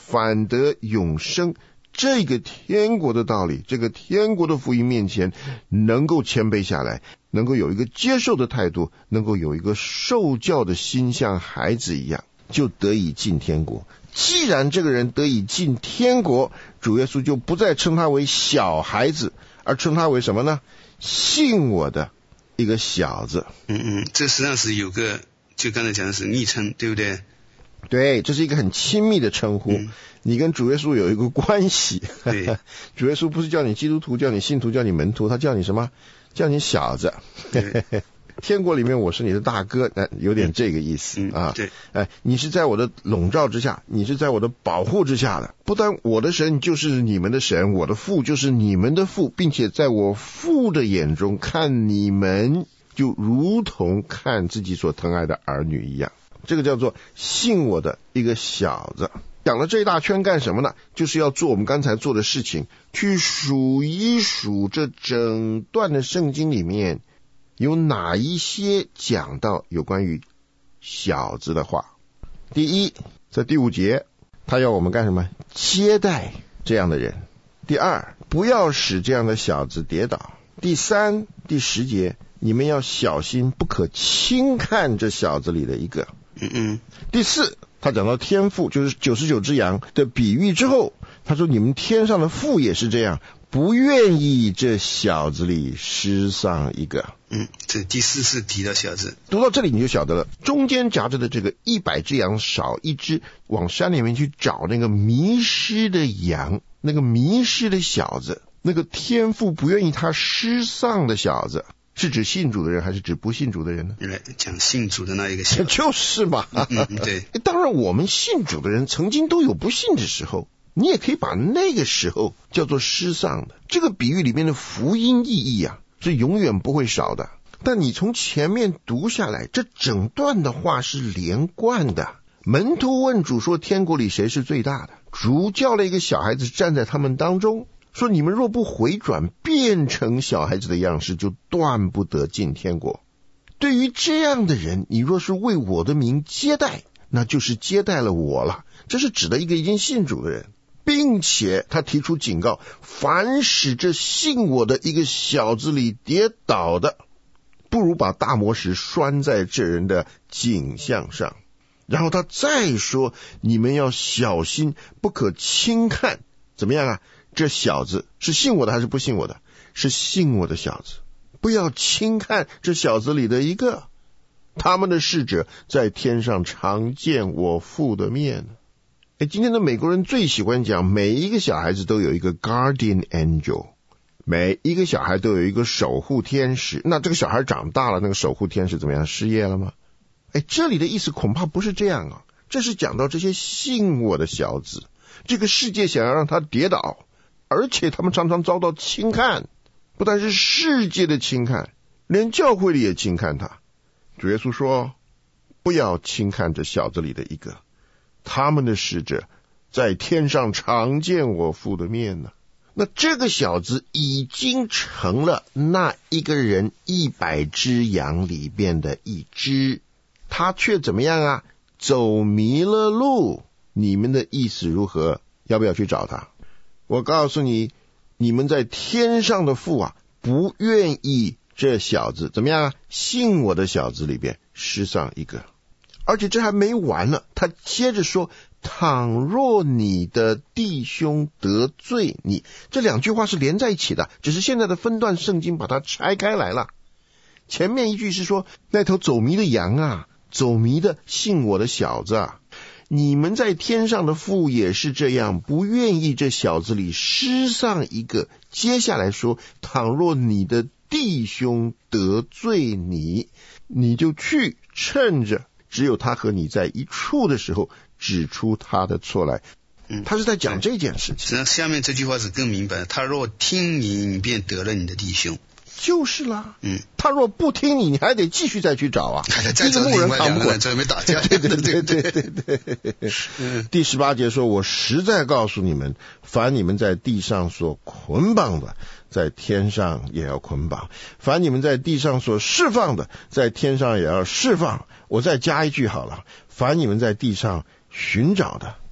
反得永生。这个天国的道理，这个天国的福音面前，能够谦卑下来，能够有一个接受的态度，能够有一个受教的心，像孩子一样，就得以进天国。既然这个人得以进天国，主耶稣就不再称他为小孩子，而称他为什么呢？信我的一个小子。 嗯嗯，这实际上是有个，就刚才讲的是昵称，对不对？ 对，这是一个很亲密的称呼，嗯、你跟主耶稣有一个关系。 对， 主耶稣不是叫你基督徒，叫你信徒，叫你门徒，他叫你什么？叫你小子。天国里面我是你的大哥，呃、有点这个意思、 嗯、 啊。 对， 哎，你是在我的笼罩之下，你是在我的保护之下的。不但我的神就是你们的神，我的父就是你们的父，并且在我父的眼中看你们，就如同看自己所疼爱的儿女一样。这个叫做信我的一个小子。讲了这一大圈干什么呢？就是要做我们刚才做的事情，去数一数这整段的圣经里面有哪一些讲到有关于小子的话。第一，在第五节，他要我们干什么？接待这样的人。第二，不要使这样的小子跌倒。第三，第十节，你们要小心，不可轻看这小子里的一个。 嗯嗯。 第四，他讲到天父，就是九十九只羊的比喻之后，他说你们天上的父也是这样，不愿意这小子里失丧一个。 嗯，这第四次提到小子。 读到这里你就晓得了，中间夹着的这个一百只羊少一只，往山里面去找那个迷失的羊，那个迷失的小子，那个天父不愿意他失丧的小子。是指信主的人还是指不信主的人呢？ 来讲信主的那一个小子就是嘛、 嗯嗯、对。 当然我们信主的人曾经都有不信的时候，你也可以把那个时候叫做失丧的。这个比喻里面的福音意义啊，是永远不会少的。但你从前面读下来，这整段的话是连贯的。门徒问主说，天国里谁是最大的？主叫了一个小孩子站在他们当中，说你们若不回转变成小孩子的样式，就断不得进天国。对于这样的人，你若是为我的名接待，那就是接待了我了。这是指的一个已经信主的人，并且他提出警告，凡使这信我的一个小子里跌倒的，不如把大磨石拴在这人的颈项上。然后他再说，你们要小心，不可轻看。怎么样啊？这小子是信我的还是不信我的？是信我的小子，不要轻看这小子里的一个。他们的使者在天上常见我父的面。诶，今天的美国人最喜欢讲，每一个小孩子都有一个 guardian angel， 每一个小孩都有一个守护天使。那这个小孩长大了，那个守护天使怎么样？失业了吗？诶，这里的意思恐怕不是这样啊，这是讲到这些信我的小子，这个世界想要让他跌倒，而且他们常常遭到轻看，不但是世界的轻看，连教会里也轻看他。主耶稣说，不要轻看这小子里的一个，他们的使者在天上常见我父的面呢。那这个小子已经成了那一个人一百只羊里边的一只，他却怎么样啊？走迷了路。你们的意思如何？要不要去找他？我告诉你，你们在天上的父啊，不愿意这小子怎么样啊？信我的小子里边失丧一个。而且这还没完了，他接着说，倘若你的弟兄得罪你，这两句话是连在一起的，只是现在的分段圣经把它拆开来了。前面一句是说，那头走迷的羊啊，走迷的信我的小子啊，你们在天上的父也是这样，不愿意这小子里失丧一个。接下来说，倘若你的弟兄得罪你，你就去趁着只有他和你在一处的时候，指出他的错来。嗯，他是在讲这件事情。 实际上下面这句话是更明白，他若听你，你便得了你的弟兄。 就是啦， 嗯， 他若不听你，你还得继续再去找啊。 一个牧人扛不过，准备打架。 对对对对对对。嗯，第十八节说，我实在告诉你们，凡你们在地上所捆绑的，在天上也要捆绑；凡你们在地上所释放的，在天上也要释放。我再加一句好了，凡你们在地上寻找的，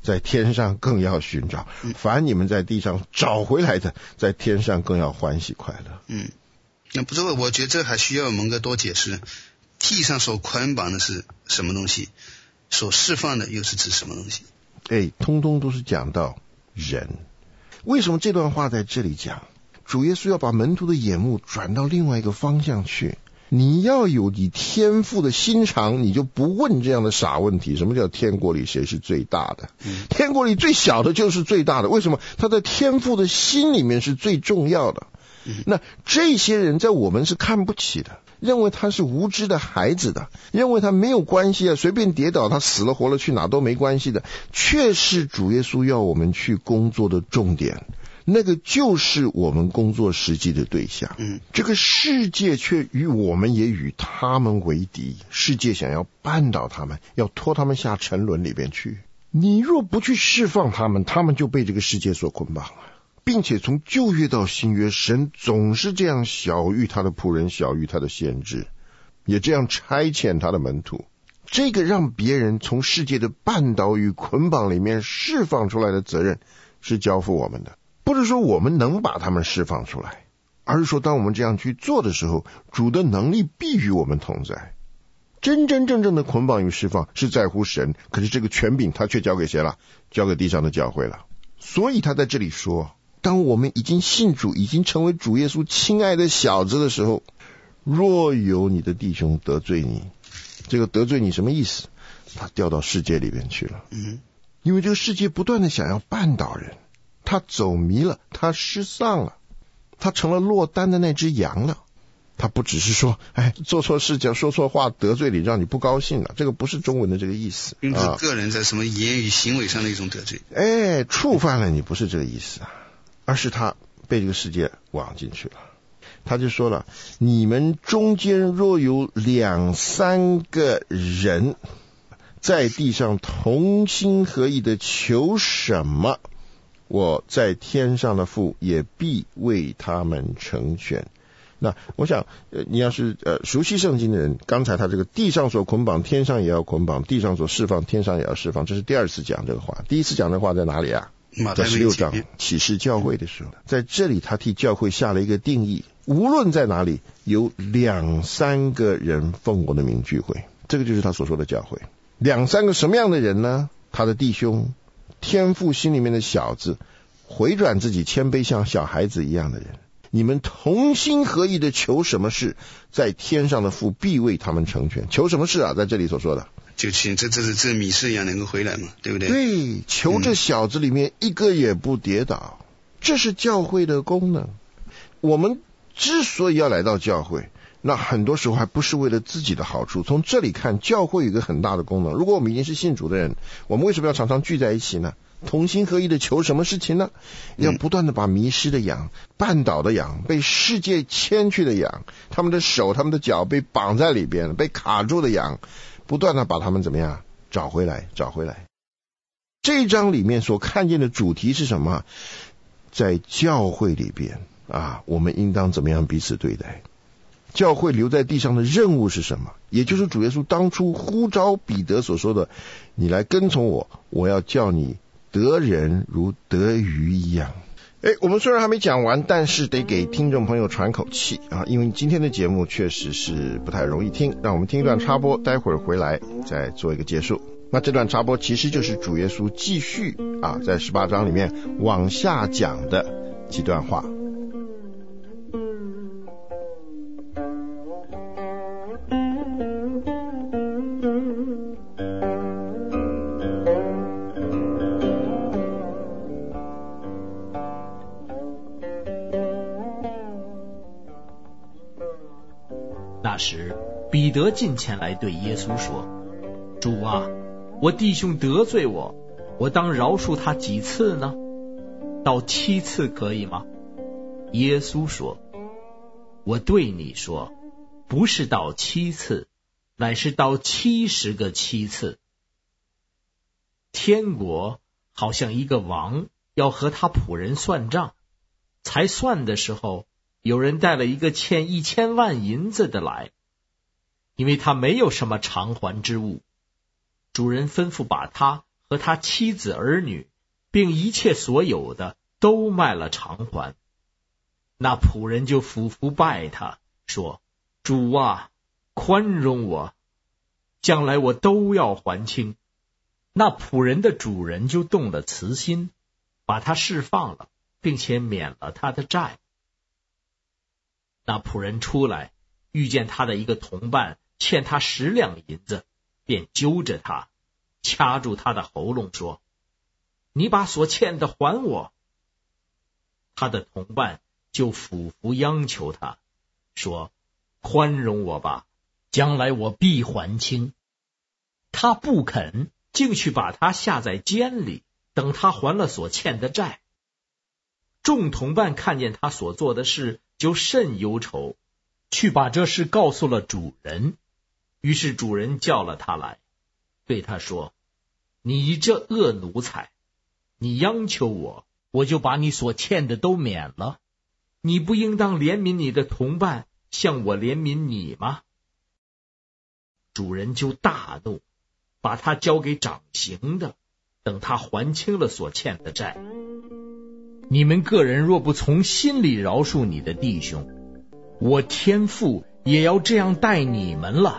在天上更要寻找；凡你们在地上找回来的，在天上更要欢喜快乐。 嗯，那不过我觉得这还需要蒙哥多解释，地上所捆绑的是什么东西，所释放的又是指什么东西？ 哎，通通都是讲到人。为什么这段话在这里讲？主耶稣要把门徒的眼目转到另外一个方向去。你要有你天父的心肠，你就不问这样的傻问题。什么叫天国里谁是最大的？嗯、天国里最小的就是最大的。为什么？他在天父的心里面是最重要的。嗯、那这些人在我们是看不起的，认为他是无知的孩子的，认为他没有关系啊，随便跌倒他死了活了去哪都没关系的，却是主耶稣要我们去工作的重点。那个就是我们工作实际的对象。嗯，这个世界却与我们也与他们为敌，世界想要绊倒他们，要拖他们下沉沦里边去。你若不去释放他们，他们就被这个世界所捆绑了。并且从旧约到新约，神总是这样晓谕他的仆人，晓谕他的先知，也这样差遣他的门徒。这个让别人从世界的绊倒与捆绑里面释放出来的责任，是交付我们的。不是说我们能把他们释放出来，而是说当我们这样去做的时候，主的能力必与我们同在。真真正正的捆绑与释放是在乎神，可是这个权柄他却交给谁了？交给地上的教会了。所以他在这里说，当我们已经信主，已经成为主耶稣亲爱的小子的时候，若有你的弟兄得罪你，这个得罪你什么意思？他掉到世界里边去了。嗯，因为这个世界不断的想要绊倒人，他走迷了，他失丧了，他成了落单的那只羊了。他不只是说，哎，做错事讲说错话得罪你，让你不高兴了，这个不是中文的这个意思， 并不是个人在什么言语行为上的一种得罪。 哎，触犯了你不是这个意思啊，而是他被这个世界网进去了。他就说了，你们中间若有两三个人在地上同心合意的求什么，我在天上的父也必为他们成全。那我想呃，你要是呃熟悉圣经的人，刚才他这个地上所捆绑天上也要捆绑，地上所释放天上也要释放，这是第二次讲这个话。第一次讲的话在哪里啊？在十六章启示教会的时候，在这里他替教会下了一个定义，无论在哪里有两三个人奉我的名聚会，这个就是他所说的教会。两三个什么样的人呢？他的弟兄，天父心里面的小子，回转自己谦卑像小孩子一样的人，你们同心合意的求什么事，在天上的父必为他们成全。求什么事啊？在这里所说的就请这这是这米士一样能够回来嘛，对不对？ 对，求这小子里面一个也不跌倒，嗯、这是教会的功能。我们之所以要来到教会，那很多时候还不是为了自己的好处。从这里看，教会有一个很大的功能。如果我们已经是信主的人，我们为什么要常常聚在一起呢？同心合意的求什么事情呢？要不断的把迷失的羊、绊倒的羊、被世界牵去的羊，他们的手、他们的脚被绑在里边、被卡住的羊，不断的把他们怎么样找回来，找回来。这一章里面所看见的主题是什么？在教会里边啊，我们应当怎么样彼此对待？教会留在地上的任务是什么？也就是主耶稣当初呼召彼得所说的，你来跟从我，我要叫你得人如得鱼一样。哎，我们虽然还没讲完，但是得给听众朋友喘口气啊，因为今天的节目确实是不太容易听。让我们听一段插播，待会儿回来再做一个结束。那这段插播其实就是主耶稣继续啊，在十八章里面往下讲的几段话。 那时彼得近前来对耶稣说，主啊，我弟兄得罪我，我当饶恕他几次呢？到七次可以吗？耶稣说，我对你说，不是到七次，乃是到七十个七次。天国好像一个王要和他仆人算账，才算的时候，有人带了一个欠一千万银子的来，因为他没有什么偿还之物。主人吩咐把他和他妻子儿女，并一切所有的都卖了偿还。那仆人就俯伏拜他，说：主啊，宽容我，将来我都要还清。那仆人的主人就动了慈心，把他释放了，并且免了他的债。那仆人出来，遇见他的一个同伴欠他十两银子，便揪着他，掐住他的喉咙，说：你把所欠的还我。他的同伴就俯伏央求他，说：宽容我吧，将来我必还清。他不肯，竟去把他下在监里，等他还了所欠的债。众同伴看见他所做的事，就甚忧愁，去把这事告诉了主人。于是主人叫了他来，对他说：你这恶奴才，你央求我，我就把你所欠的都免了。你不应当怜悯你的同伴，像我怜悯你吗？主人就大怒，把他交给掌刑的，等他还清了所欠的债。你们个人若不从心里饶恕你的弟兄，我天父也要这样待你们了。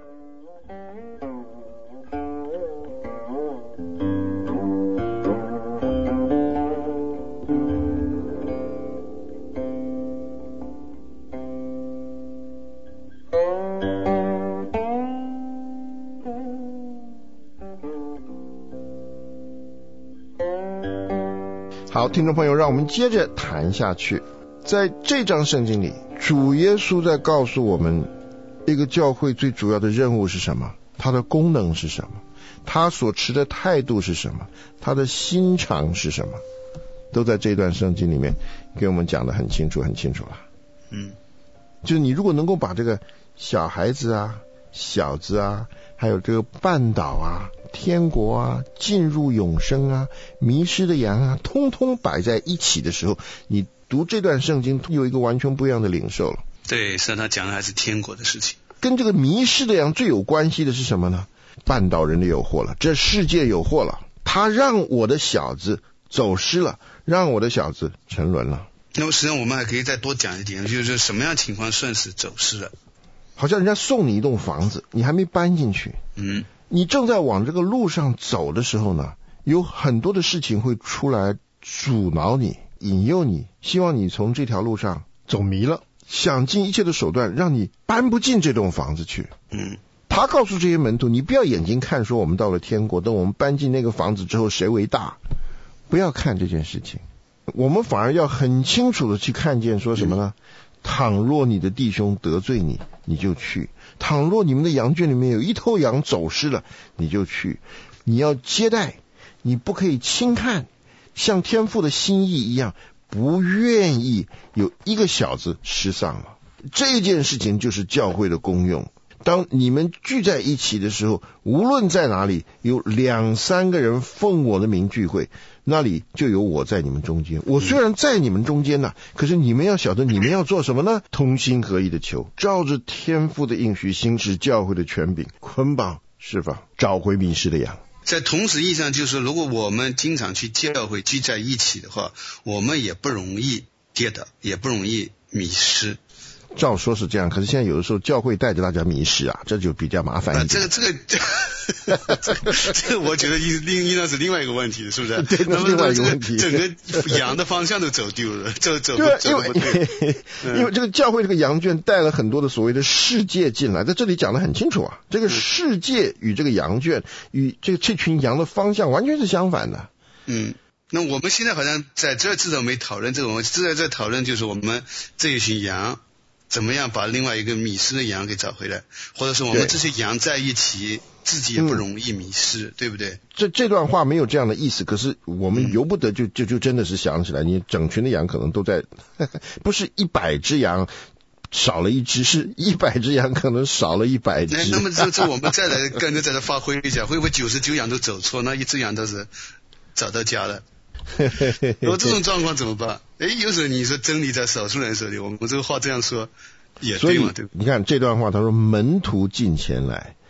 好，听众朋友，让我们接着谈下去。在这章圣经里，主耶稣在告诉我们，一个教会最主要的任务是什么？它的功能是什么？他所持的态度是什么？他的心肠是什么？都在这段圣经里面给我们讲得很清楚很清楚了。 嗯， 就是你如果能够把这个小孩子啊、小子啊，还有这个绊倒啊、天国啊、进入永生啊、迷失的羊啊，通通摆在一起的时候，你读这段圣经有一个完全不一样的领受了。 对，实际上他讲的还是天国的事情。 跟这个迷失的羊最有关系的是什么呢？绊倒人的有祸了，这世界有祸了，他让我的小子走失了，让我的小子沉沦了。 那么实际上我们还可以再多讲一点，就是什么样情况算是走失了？ 好像人家送你一栋房子，你还没搬进去， 嗯， 你正在往这个路上走的时候呢，有很多的事情会出来阻挠你、引诱你，希望你从这条路上走迷了，想尽一切的手段让你搬不进这栋房子去。 嗯， 他告诉这些门徒，你不要眼睛看说我们到了天国，等我们搬进那个房子之后谁为大，不要看这件事情。我们反而要很清楚的去看见说什么呢？倘若你的弟兄得罪你，你就去；倘若你们的羊圈里面有一头羊走失了，你就去。你要接待，你不可以轻看，像天父的心意一样，不愿意有一个小子失丧了。这件事情就是教会的功用。当你们聚在一起的时候，无论在哪里，有两三个人奉我的名聚会，那里就有我在你们中间。我虽然在你们中间呢、啊，可是你们要晓得，你们要做什么呢？同心合意的求，照着天父的应许行使教会的权柄，捆绑释放，找回迷失的羊。 在同时意义上，就是说如果我们经常去教会聚在一起的话，我们也不容易跌倒，也不容易迷失。 照说是这样，可是现在有的时候教会带着大家迷失啊，这就比较麻烦一点。 啊、这个这个这个这个我觉得另应当是另外一个问题，是不是？ 对，那是另外一个问题。 整个羊的方向都走丢了，走走对， 走不对。 因为这个教会这个羊圈带了很多的所谓的世界进来，在这里讲得很清楚啊，这个世界与这个羊圈与这个这群羊的方向完全是相反的。 嗯。那我们现在好像在这至少没讨论这个问题，至少在讨论就是我们这一群羊怎么样把另外一个迷失的羊给找回来，或者是我们这些羊在一起，自己也不容易迷失，嗯、对不对？ 这这段话没有这样的意思，可是我们由不得就就就真的是想起来，你整群的羊可能都在，呵呵不是一百只羊少了一只，是一百只羊可能少了一百只。 那那么这这我们再来跟着在这发挥一下，会不会九十九羊都走错，那一只羊都是找到家了？如果这种状况怎么办？哎，有时候你说真理在少数人手里，我们这个话这样说也对嘛？对。 你看这段话，他说门徒进前来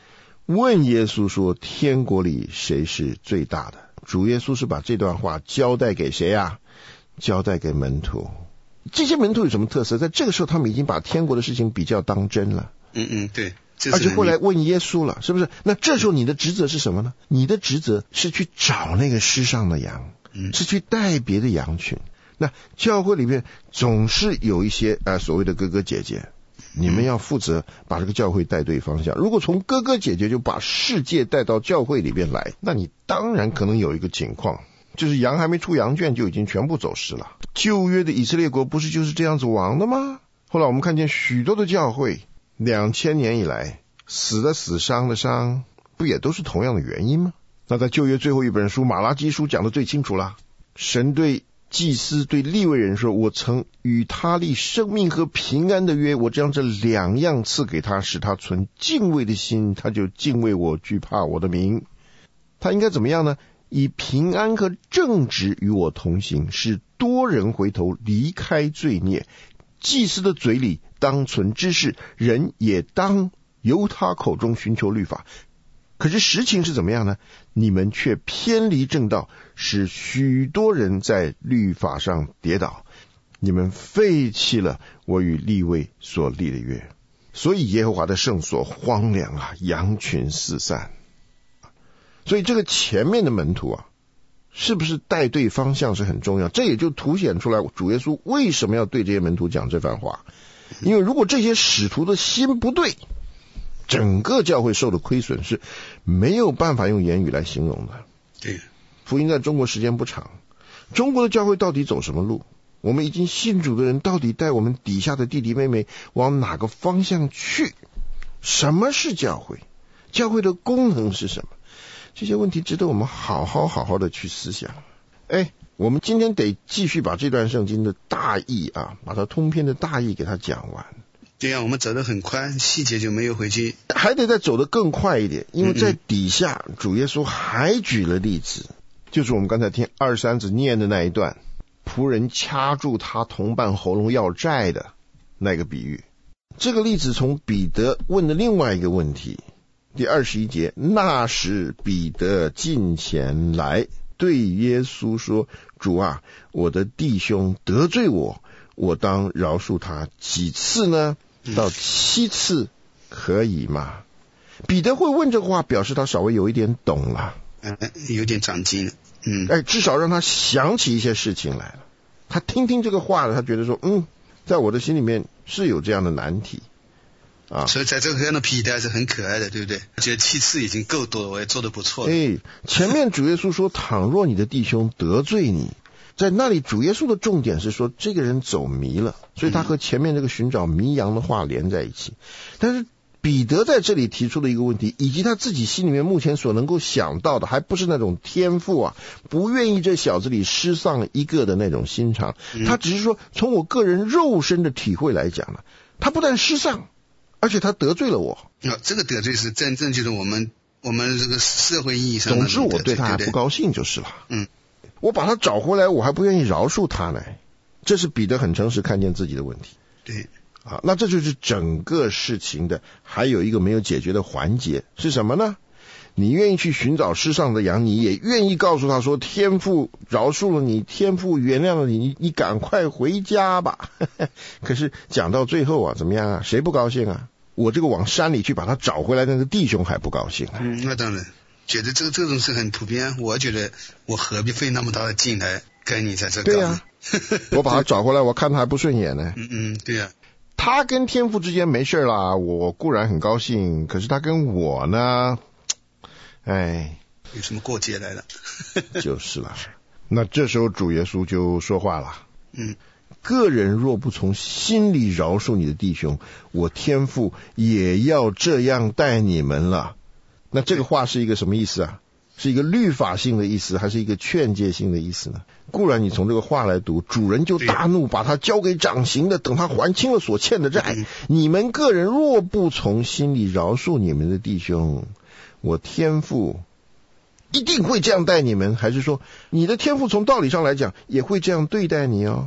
问耶稣说，天国里谁是最大的？主耶稣是把这段话交代给谁啊？交代给门徒。这些门徒有什么特色？在这个时候他们已经把天国的事情比较当真了。 嗯嗯，对， 而且后来问耶稣了，是不是？那这时候你的职责是什么呢？你的职责是去找那个失丧的羊，嗯、是去带别的羊群。那教会里面总是有一些呃所谓的哥哥姐姐，你们要负责把这个教会带对方向。如果从哥哥姐姐就把世界带到教会里面来，那你当然可能有一个情况，就是羊还没出羊圈就已经全部走失了。旧约的以色列国不是就是这样子亡的吗？后来我们看见许多的教会，两千年以来死的死伤的伤，不也都是同样的原因吗？那在旧约最后一本书马拉基书讲得最清楚了，神对祭司对利未人说，我曾与他立生命和平安的约，我将这两样赐给他，使他存敬畏的心，他就敬畏我，惧怕我的名。他应该怎么样呢？以平安和正直与我同行，使多人回头离开罪孽。祭司的嘴里当存知识，人也当由他口中寻求律法。可是实情是怎么样呢？你们却偏离正道，使许多人在律法上跌倒。你们废弃了我与利未所立的约，所以耶和华的圣所荒凉啊，羊群四散。所以这个前面的门徒啊，是不是带对方向是很重要。这也就凸显出来主耶稣为什么要对这些门徒讲这番话。因为如果这些使徒的心不对，整个教会受的亏损是没有办法用言语来形容的。 对， 福音在中国时间不长，中国的教会到底走什么路？我们已经信主的人到底带我们底下的弟弟妹妹往哪个方向去？什么是教会？教会的功能是什么？这些问题值得我们好好好好的去思想。哎，我们今天得继续把这段圣经的大意啊，把它通篇的大意给它讲完。 对呀、啊，我们走得很快，细节就没有回去， 还得再走得更快一点。因为在底下嗯嗯主耶稣还举了例子，就是我们刚才听二三子念的那一段，仆人掐住他同伴喉咙要债的那个比喻。这个例子从彼得问的另外一个问题，第二十一节，那时彼得近前来对耶稣说，主啊，我的弟兄得罪我，我当饶恕他几次呢？到七次可以吗？彼得会问这个话，表示他稍微有一点懂了， 嗯，有点长进了，嗯， 哎，至少让他想起一些事情来了。他听听这个话了，他觉得说，嗯，在我的心里面是有这样的难题啊。 所以在这个看到彼得还是很可爱的，对不对？我觉得七次已经够多了，我也做得不错了。 哎，前面主耶稣说，倘若你的弟兄得罪你，在那里主耶稣的重点是说这个人走迷了，所以他和前面这个寻找迷羊的话连在一起。但是彼得在这里提出的一个问题，以及他自己心里面目前所能够想到的，还不是那种天父啊，不愿意这小子里失丧一个的那种心肠，他只是说从我个人肉身的体会来讲呢，他不但失丧，而且他得罪了我。 哦，这个得罪是真正就是我们我们这个社会意义上的。 总之我对他还不高兴就是了。 嗯， 我把他找回来，我还不愿意饶恕他呢。这是彼得很诚实看见自己的问题。 对。 啊，那这就是整个事情的还有一个没有解决的环节是什么呢？你愿意去寻找失丧的羊，你也愿意告诉他说，天父饶恕了你，天父原谅了你，你你赶快回家吧。可是讲到最后啊，怎么样啊？谁不高兴啊？我这个往山里去把他找回来那个弟兄还不高兴啊。 嗯，那当然，觉得这个这种事很普遍。我觉得我何必费那么大的劲来跟你在这搞？ 对呀、啊，我把他找回来，我看他还不顺眼呢。 嗯嗯，对呀、啊。 他跟天父之间没事啦，我固然很高兴，可是他跟我呢，哎， 有什么过节来了？ 就是了。那这时候主耶稣就说话了， 嗯， 个人若不从心里饶恕你的弟兄，我天父也要这样待你们了。那这个话是一个什么意思啊？是一个律法性的意思，还是一个劝诫性的意思呢？固然你从这个话来读，主人就大怒，把他交给掌刑的，等他还清了所欠的债。你们个人若不从心里饶恕你们的弟兄，我天父一定会这样待你们。还是说你的天父从道理上来讲也会这样对待你哦？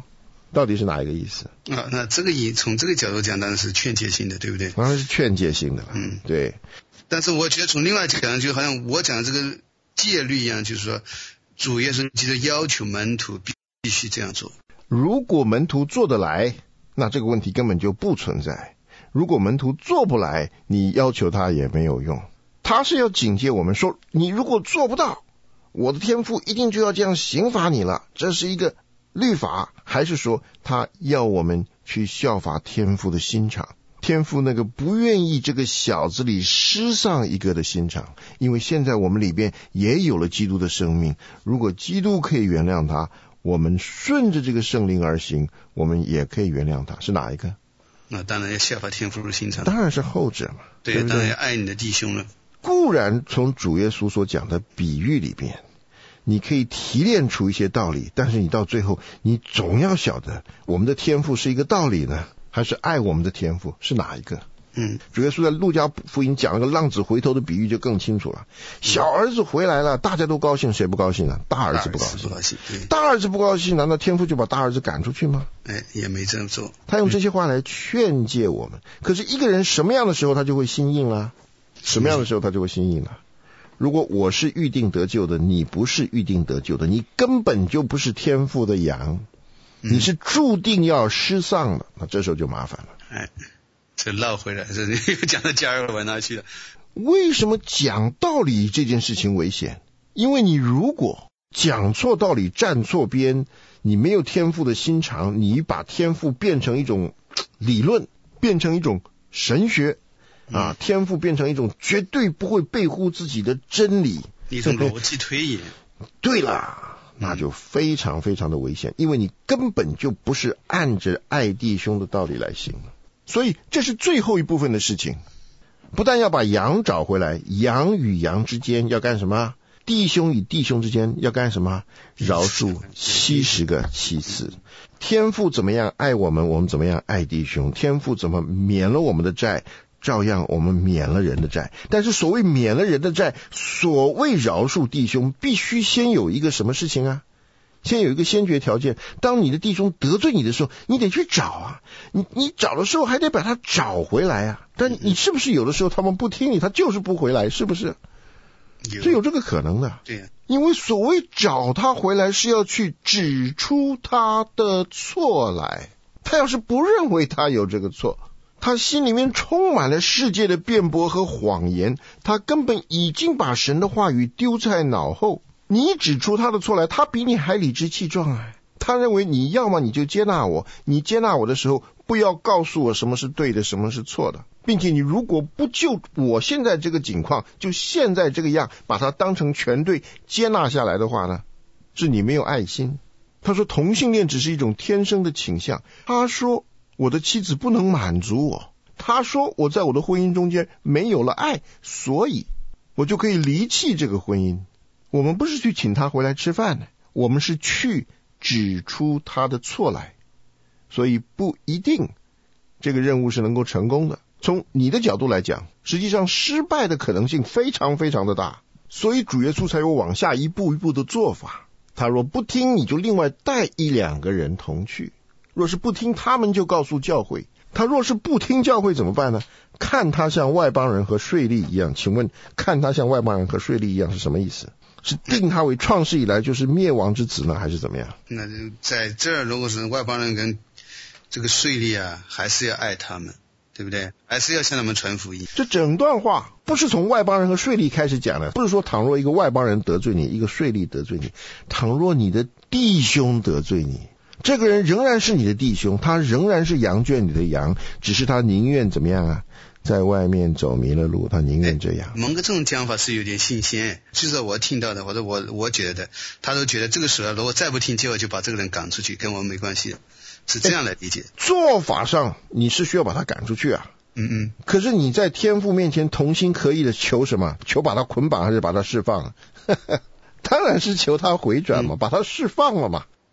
到底是哪一个意思啊？那这个意从这个角度讲，当然是劝诫性的，对不对？ 当然是劝诫性的了。 嗯， 对。 但是我觉得从另外讲，就好像我讲的这个戒律一样，就是说主耶稣基督要求门徒必必须这样做。 如果门徒做得来，那这个问题根本就不存在。如果门徒做不来，你要求他也没有用。他是要警戒我们说，你如果做不到，我的天父一定就要这样刑罚你了，这是一个律法，还是说他要我们去效法天父的心肠，天父那个不愿意这个小子里失丧一个的心肠？因为现在我们里边也有了基督的生命，如果基督可以原谅他，我们顺着这个圣灵而行，我们也可以原谅他。是哪一个？ 那当然要效法天父的心肠， 当然是后者嘛。 对， 对不对？ 当然要爱你的弟兄了。 固然从主耶稣所讲的比喻里边，你可以提炼出一些道理，但是你到最后你总要晓得，我们的天父是一个道理呢，还是爱我们的天父是哪一个？ 嗯， 主耶稣在路加福音讲了个浪子回头的比喻就更清楚了。小儿子回来了，大家都高兴，谁不高兴啊？大儿子不高兴。 大儿子不高兴，对。 大儿子不高兴，难道天父就把大儿子赶出去吗？ 哎，也没这么做。 他用这些话来劝诫我们。可是一个人什么样的时候他就会心硬了？什么样的时候他就会心硬了？如果我是预定得救的，你不是预定得救的，你根本就不是天父的羊，你是注定要失丧的，那这时候就麻烦了。 哎，这绕回来，这又讲到加尔文那去了。 为什么讲道理这件事情危险？因为你如果讲错道理，站错边，你没有天父的心肠，你把天父变成一种理论，变成一种神学啊，天父变成一种绝对不会背乎自己的真理， 一种逻辑推演。 对啦，那就非常非常的危险，因为你根本就不是按着爱弟兄的道理来行了。所以这是最后一部分的事情，不但要把羊找回来，羊与羊之间要干什么？弟兄与弟兄之间要干什么？饶恕七十个七次。天父怎么样爱我们，我们怎么样爱弟兄。天父怎么免了我们的债，照样我们免了人的债。但是所谓免了人的债，所谓饶恕弟兄，必须先有一个什么事情啊？先有一个先决条件，当你的弟兄得罪你的时候，你得去找啊，你你找的时候还得把他找回来啊。但你是不是有的时候他们不听你，他就是不回来，是不是？是有这个可能的。 对， 因为所谓找他回来是要去指出他的错来，他要是不认为他有这个错，他心里面充满了世界的辩驳和谎言，他根本已经把神的话语丢在脑后，你指出他的错来，他比你还理直气壮啊！他认为你要么你就接纳我，你接纳我的时候不要告诉我什么是对的，什么是错的，并且你如果不就我现在这个境况，就现在这个样，把它当成全对接纳下来的话呢，是你没有爱心。他说同性恋只是一种天生的倾向，他说我的妻子不能满足我，他说我在我的婚姻中间没有了爱，所以我就可以离弃这个婚姻。我们不是去请他回来吃饭的，我们是去指出他的错来，所以不一定这个任务是能够成功的。从你的角度来讲，实际上失败的可能性非常非常的大，所以主耶稣才有往下一步一步的做法。他若不听，你就另外带一两个人同去，若是不听，他们就告诉教会。他若是不听教会怎么办呢？看他像外邦人和税吏一样。请问看他像外邦人和税吏一样是什么意思？是定他为创世以来就是灭亡之子呢，还是怎么样？ 那在这儿如果是外邦人跟这个税吏啊，还是要爱他们，对不对？还是要向他们传福音。 这整段话不是从外邦人和税吏开始讲的，不是说倘若一个外邦人得罪你，一个税吏得罪你，倘若你的弟兄得罪你，这个人仍然是你的弟兄，他仍然是羊圈里的羊，只是他宁愿怎么样啊？在外面走迷了路，他宁愿这样。 蒙哥这种讲法是有点新鲜，就是我听到的，或者我我觉得他都觉得这个时候如果再不听，结果就把这个人赶出去，跟我们没关系的，是这样来理解。 做法上你是需要把他赶出去啊， 嗯嗯。 可是你在天父面前同心合意的求什么？求把他捆绑还是把他释放？当然是求他回转嘛，嗯、把他释放了嘛。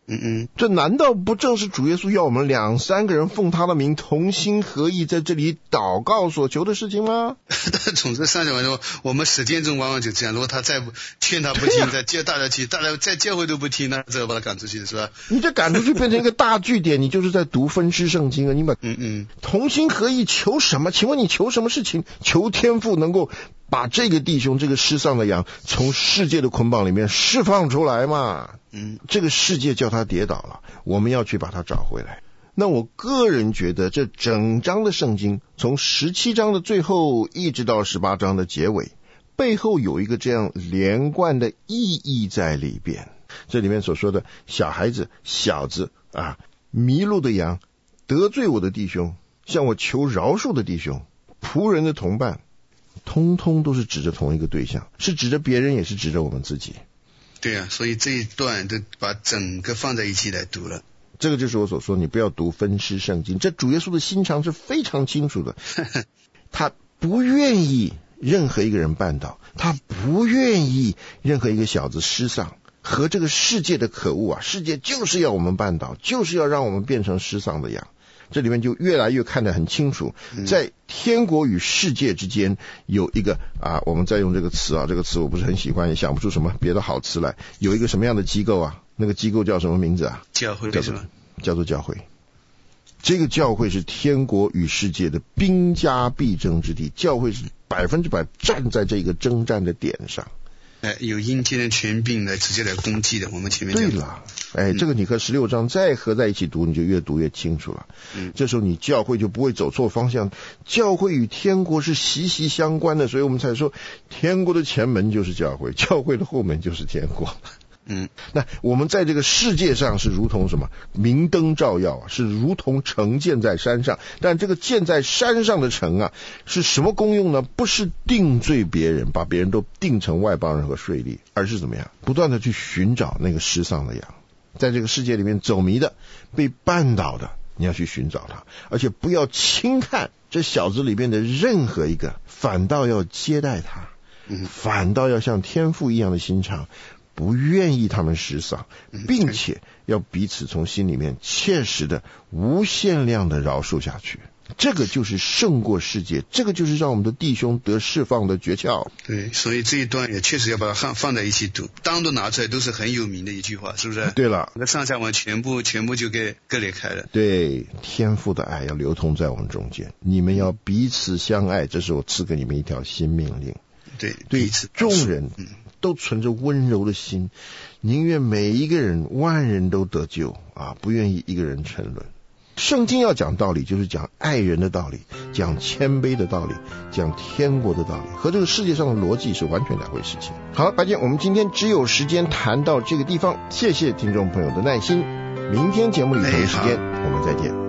嗯嗯， 这难道不正是主耶稣要我们两三个人奉他的名同心合意在这里祷告所求的事情吗？ 从这上讲来说，我们实践中往往就这样，如果他再不劝他不听，啊、再叫大家去，大家在教会都不听，那只好把他赶出去，是吧？ 你这赶出去变成一个大据点，你就是在读分支圣经啊！你把嗯嗯同心合意求什么？请问你求什么事情？求天父能够把这个弟兄这个失丧的羊从世界的捆绑里面释放出来嘛？ 嗯， 这个世界叫他跌倒了，我们要去把他找回来。那我个人觉得这整章的圣经从十七章的最后一直到十八章的结尾，背后有一个这样连贯的意义在里边。这里面所说的小孩子、小子啊，迷路的羊，得罪我的弟兄，向我求饶恕的弟兄，仆人的同伴，通通都是指着同一个对象，是指着别人，也是指着我们自己。 对啊，所以这一段都把整个放在一起来读了。 这个就是我所说，你不要读分支圣经。这主耶稣的心肠是非常清楚的，他不愿意任何一个人绊倒，他不愿意任何一个小子失丧。和这个世界的可恶啊，世界就是要我们绊倒，就是要让我们变成失丧的羊。这里面就越来越看得很清楚，在天国与世界之间有一个啊，我们再用这个词啊，这个词我不是很喜欢，也想不出什么别的好词来。有一个什么样的机构啊？那个机构叫什么名字啊？ 教会， 叫做叫做教会。这个教会是天国与世界的兵家必争之地，教会是百分之百站在这个征战的点上。 哎，有阴间的权柄来直接来攻击的，我们前面讲对了，哎，这个你和十六章再合在一起读，你就越读越清楚了。嗯，这时候你教会就不会走错方向，教会与天国是息息相关的，所以我们才说天国的前门就是教会，教会的后门就是天国。 嗯， 那我们在这个世界上是如同什么？明灯照耀啊，是如同城建在山上。但这个建在山上的城啊，是什么功用呢？不是定罪别人，把别人都定成外邦人和税吏，而是怎么样？不断的去寻找那个失丧的羊，在这个世界里面走迷的、被绊倒的，你要去寻找他，而且不要轻看这小子里面的任何一个，反倒要接待他，反倒要像天父一样的心肠。不愿意他们失丧，并且要彼此从心里面切实的无限量的饶恕下去。这个就是胜过世界，这个就是让我们的弟兄得释放的诀窍。 对，所以这一段也确实要把它放放在一起读，单独拿出来都是很有名的一句话，是不是？ 对了， 那上下文全部全部就给割裂开了。 对，天父的爱要流通在我们中间，你们要彼此相爱，这是我赐给你们一条新命令。 对， 对彼此众人都存着温柔的心，宁愿每一个人万人都得救啊，不愿意一个人沉沦。圣经要讲道理，就是讲爱人的道理，讲谦卑的道理，讲天国的道理，和这个世界上的逻辑是完全两回事情。好了，白姐，我们今天只有时间谈到这个地方，谢谢听众朋友的耐心。明天节目里同一时间、哎、我们再见。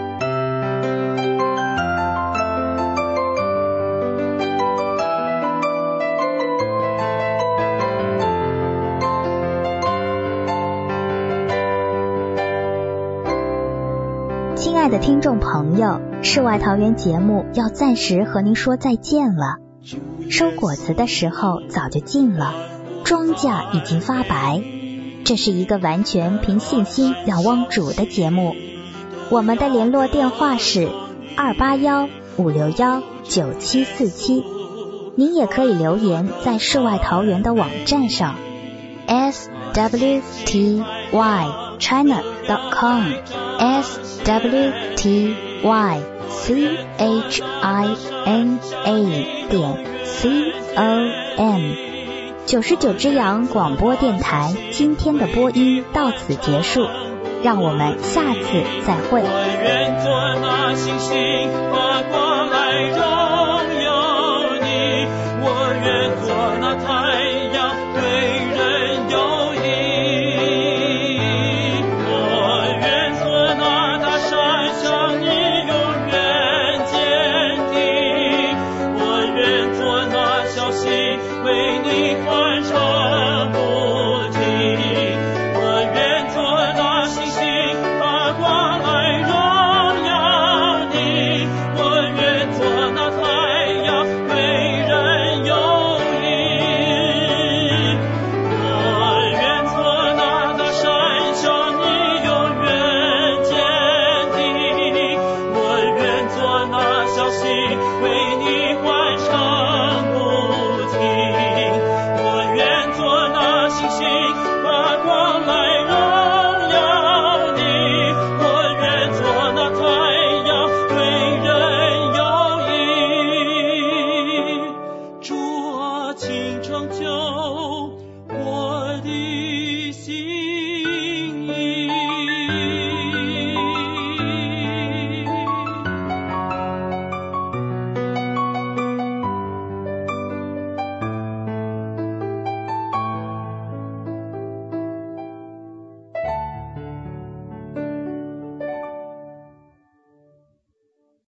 亲爱的听众朋友，世外桃源节目要暂时和您说再见了。收果子的时候早就近了，庄稼已经发白。这是一个完全凭信心仰望主的节目。我们的联络电话是二八一五六一九七四七，您也可以留言在世外桃源的网站上 s w t y china dot com s w t y c h i n a 点 c o m。 九十九只羊广播电台今天的播音到此结束，让我们下次再会。 我愿做那星星，发光来荣耀你，我愿做那太阳，对人有益，我愿做那大山，向你永远坚定，我愿做那小溪，为你欢唱不停，我愿做那星星，发光来荣耀你，我愿做那太阳，为人有益。 星星发光来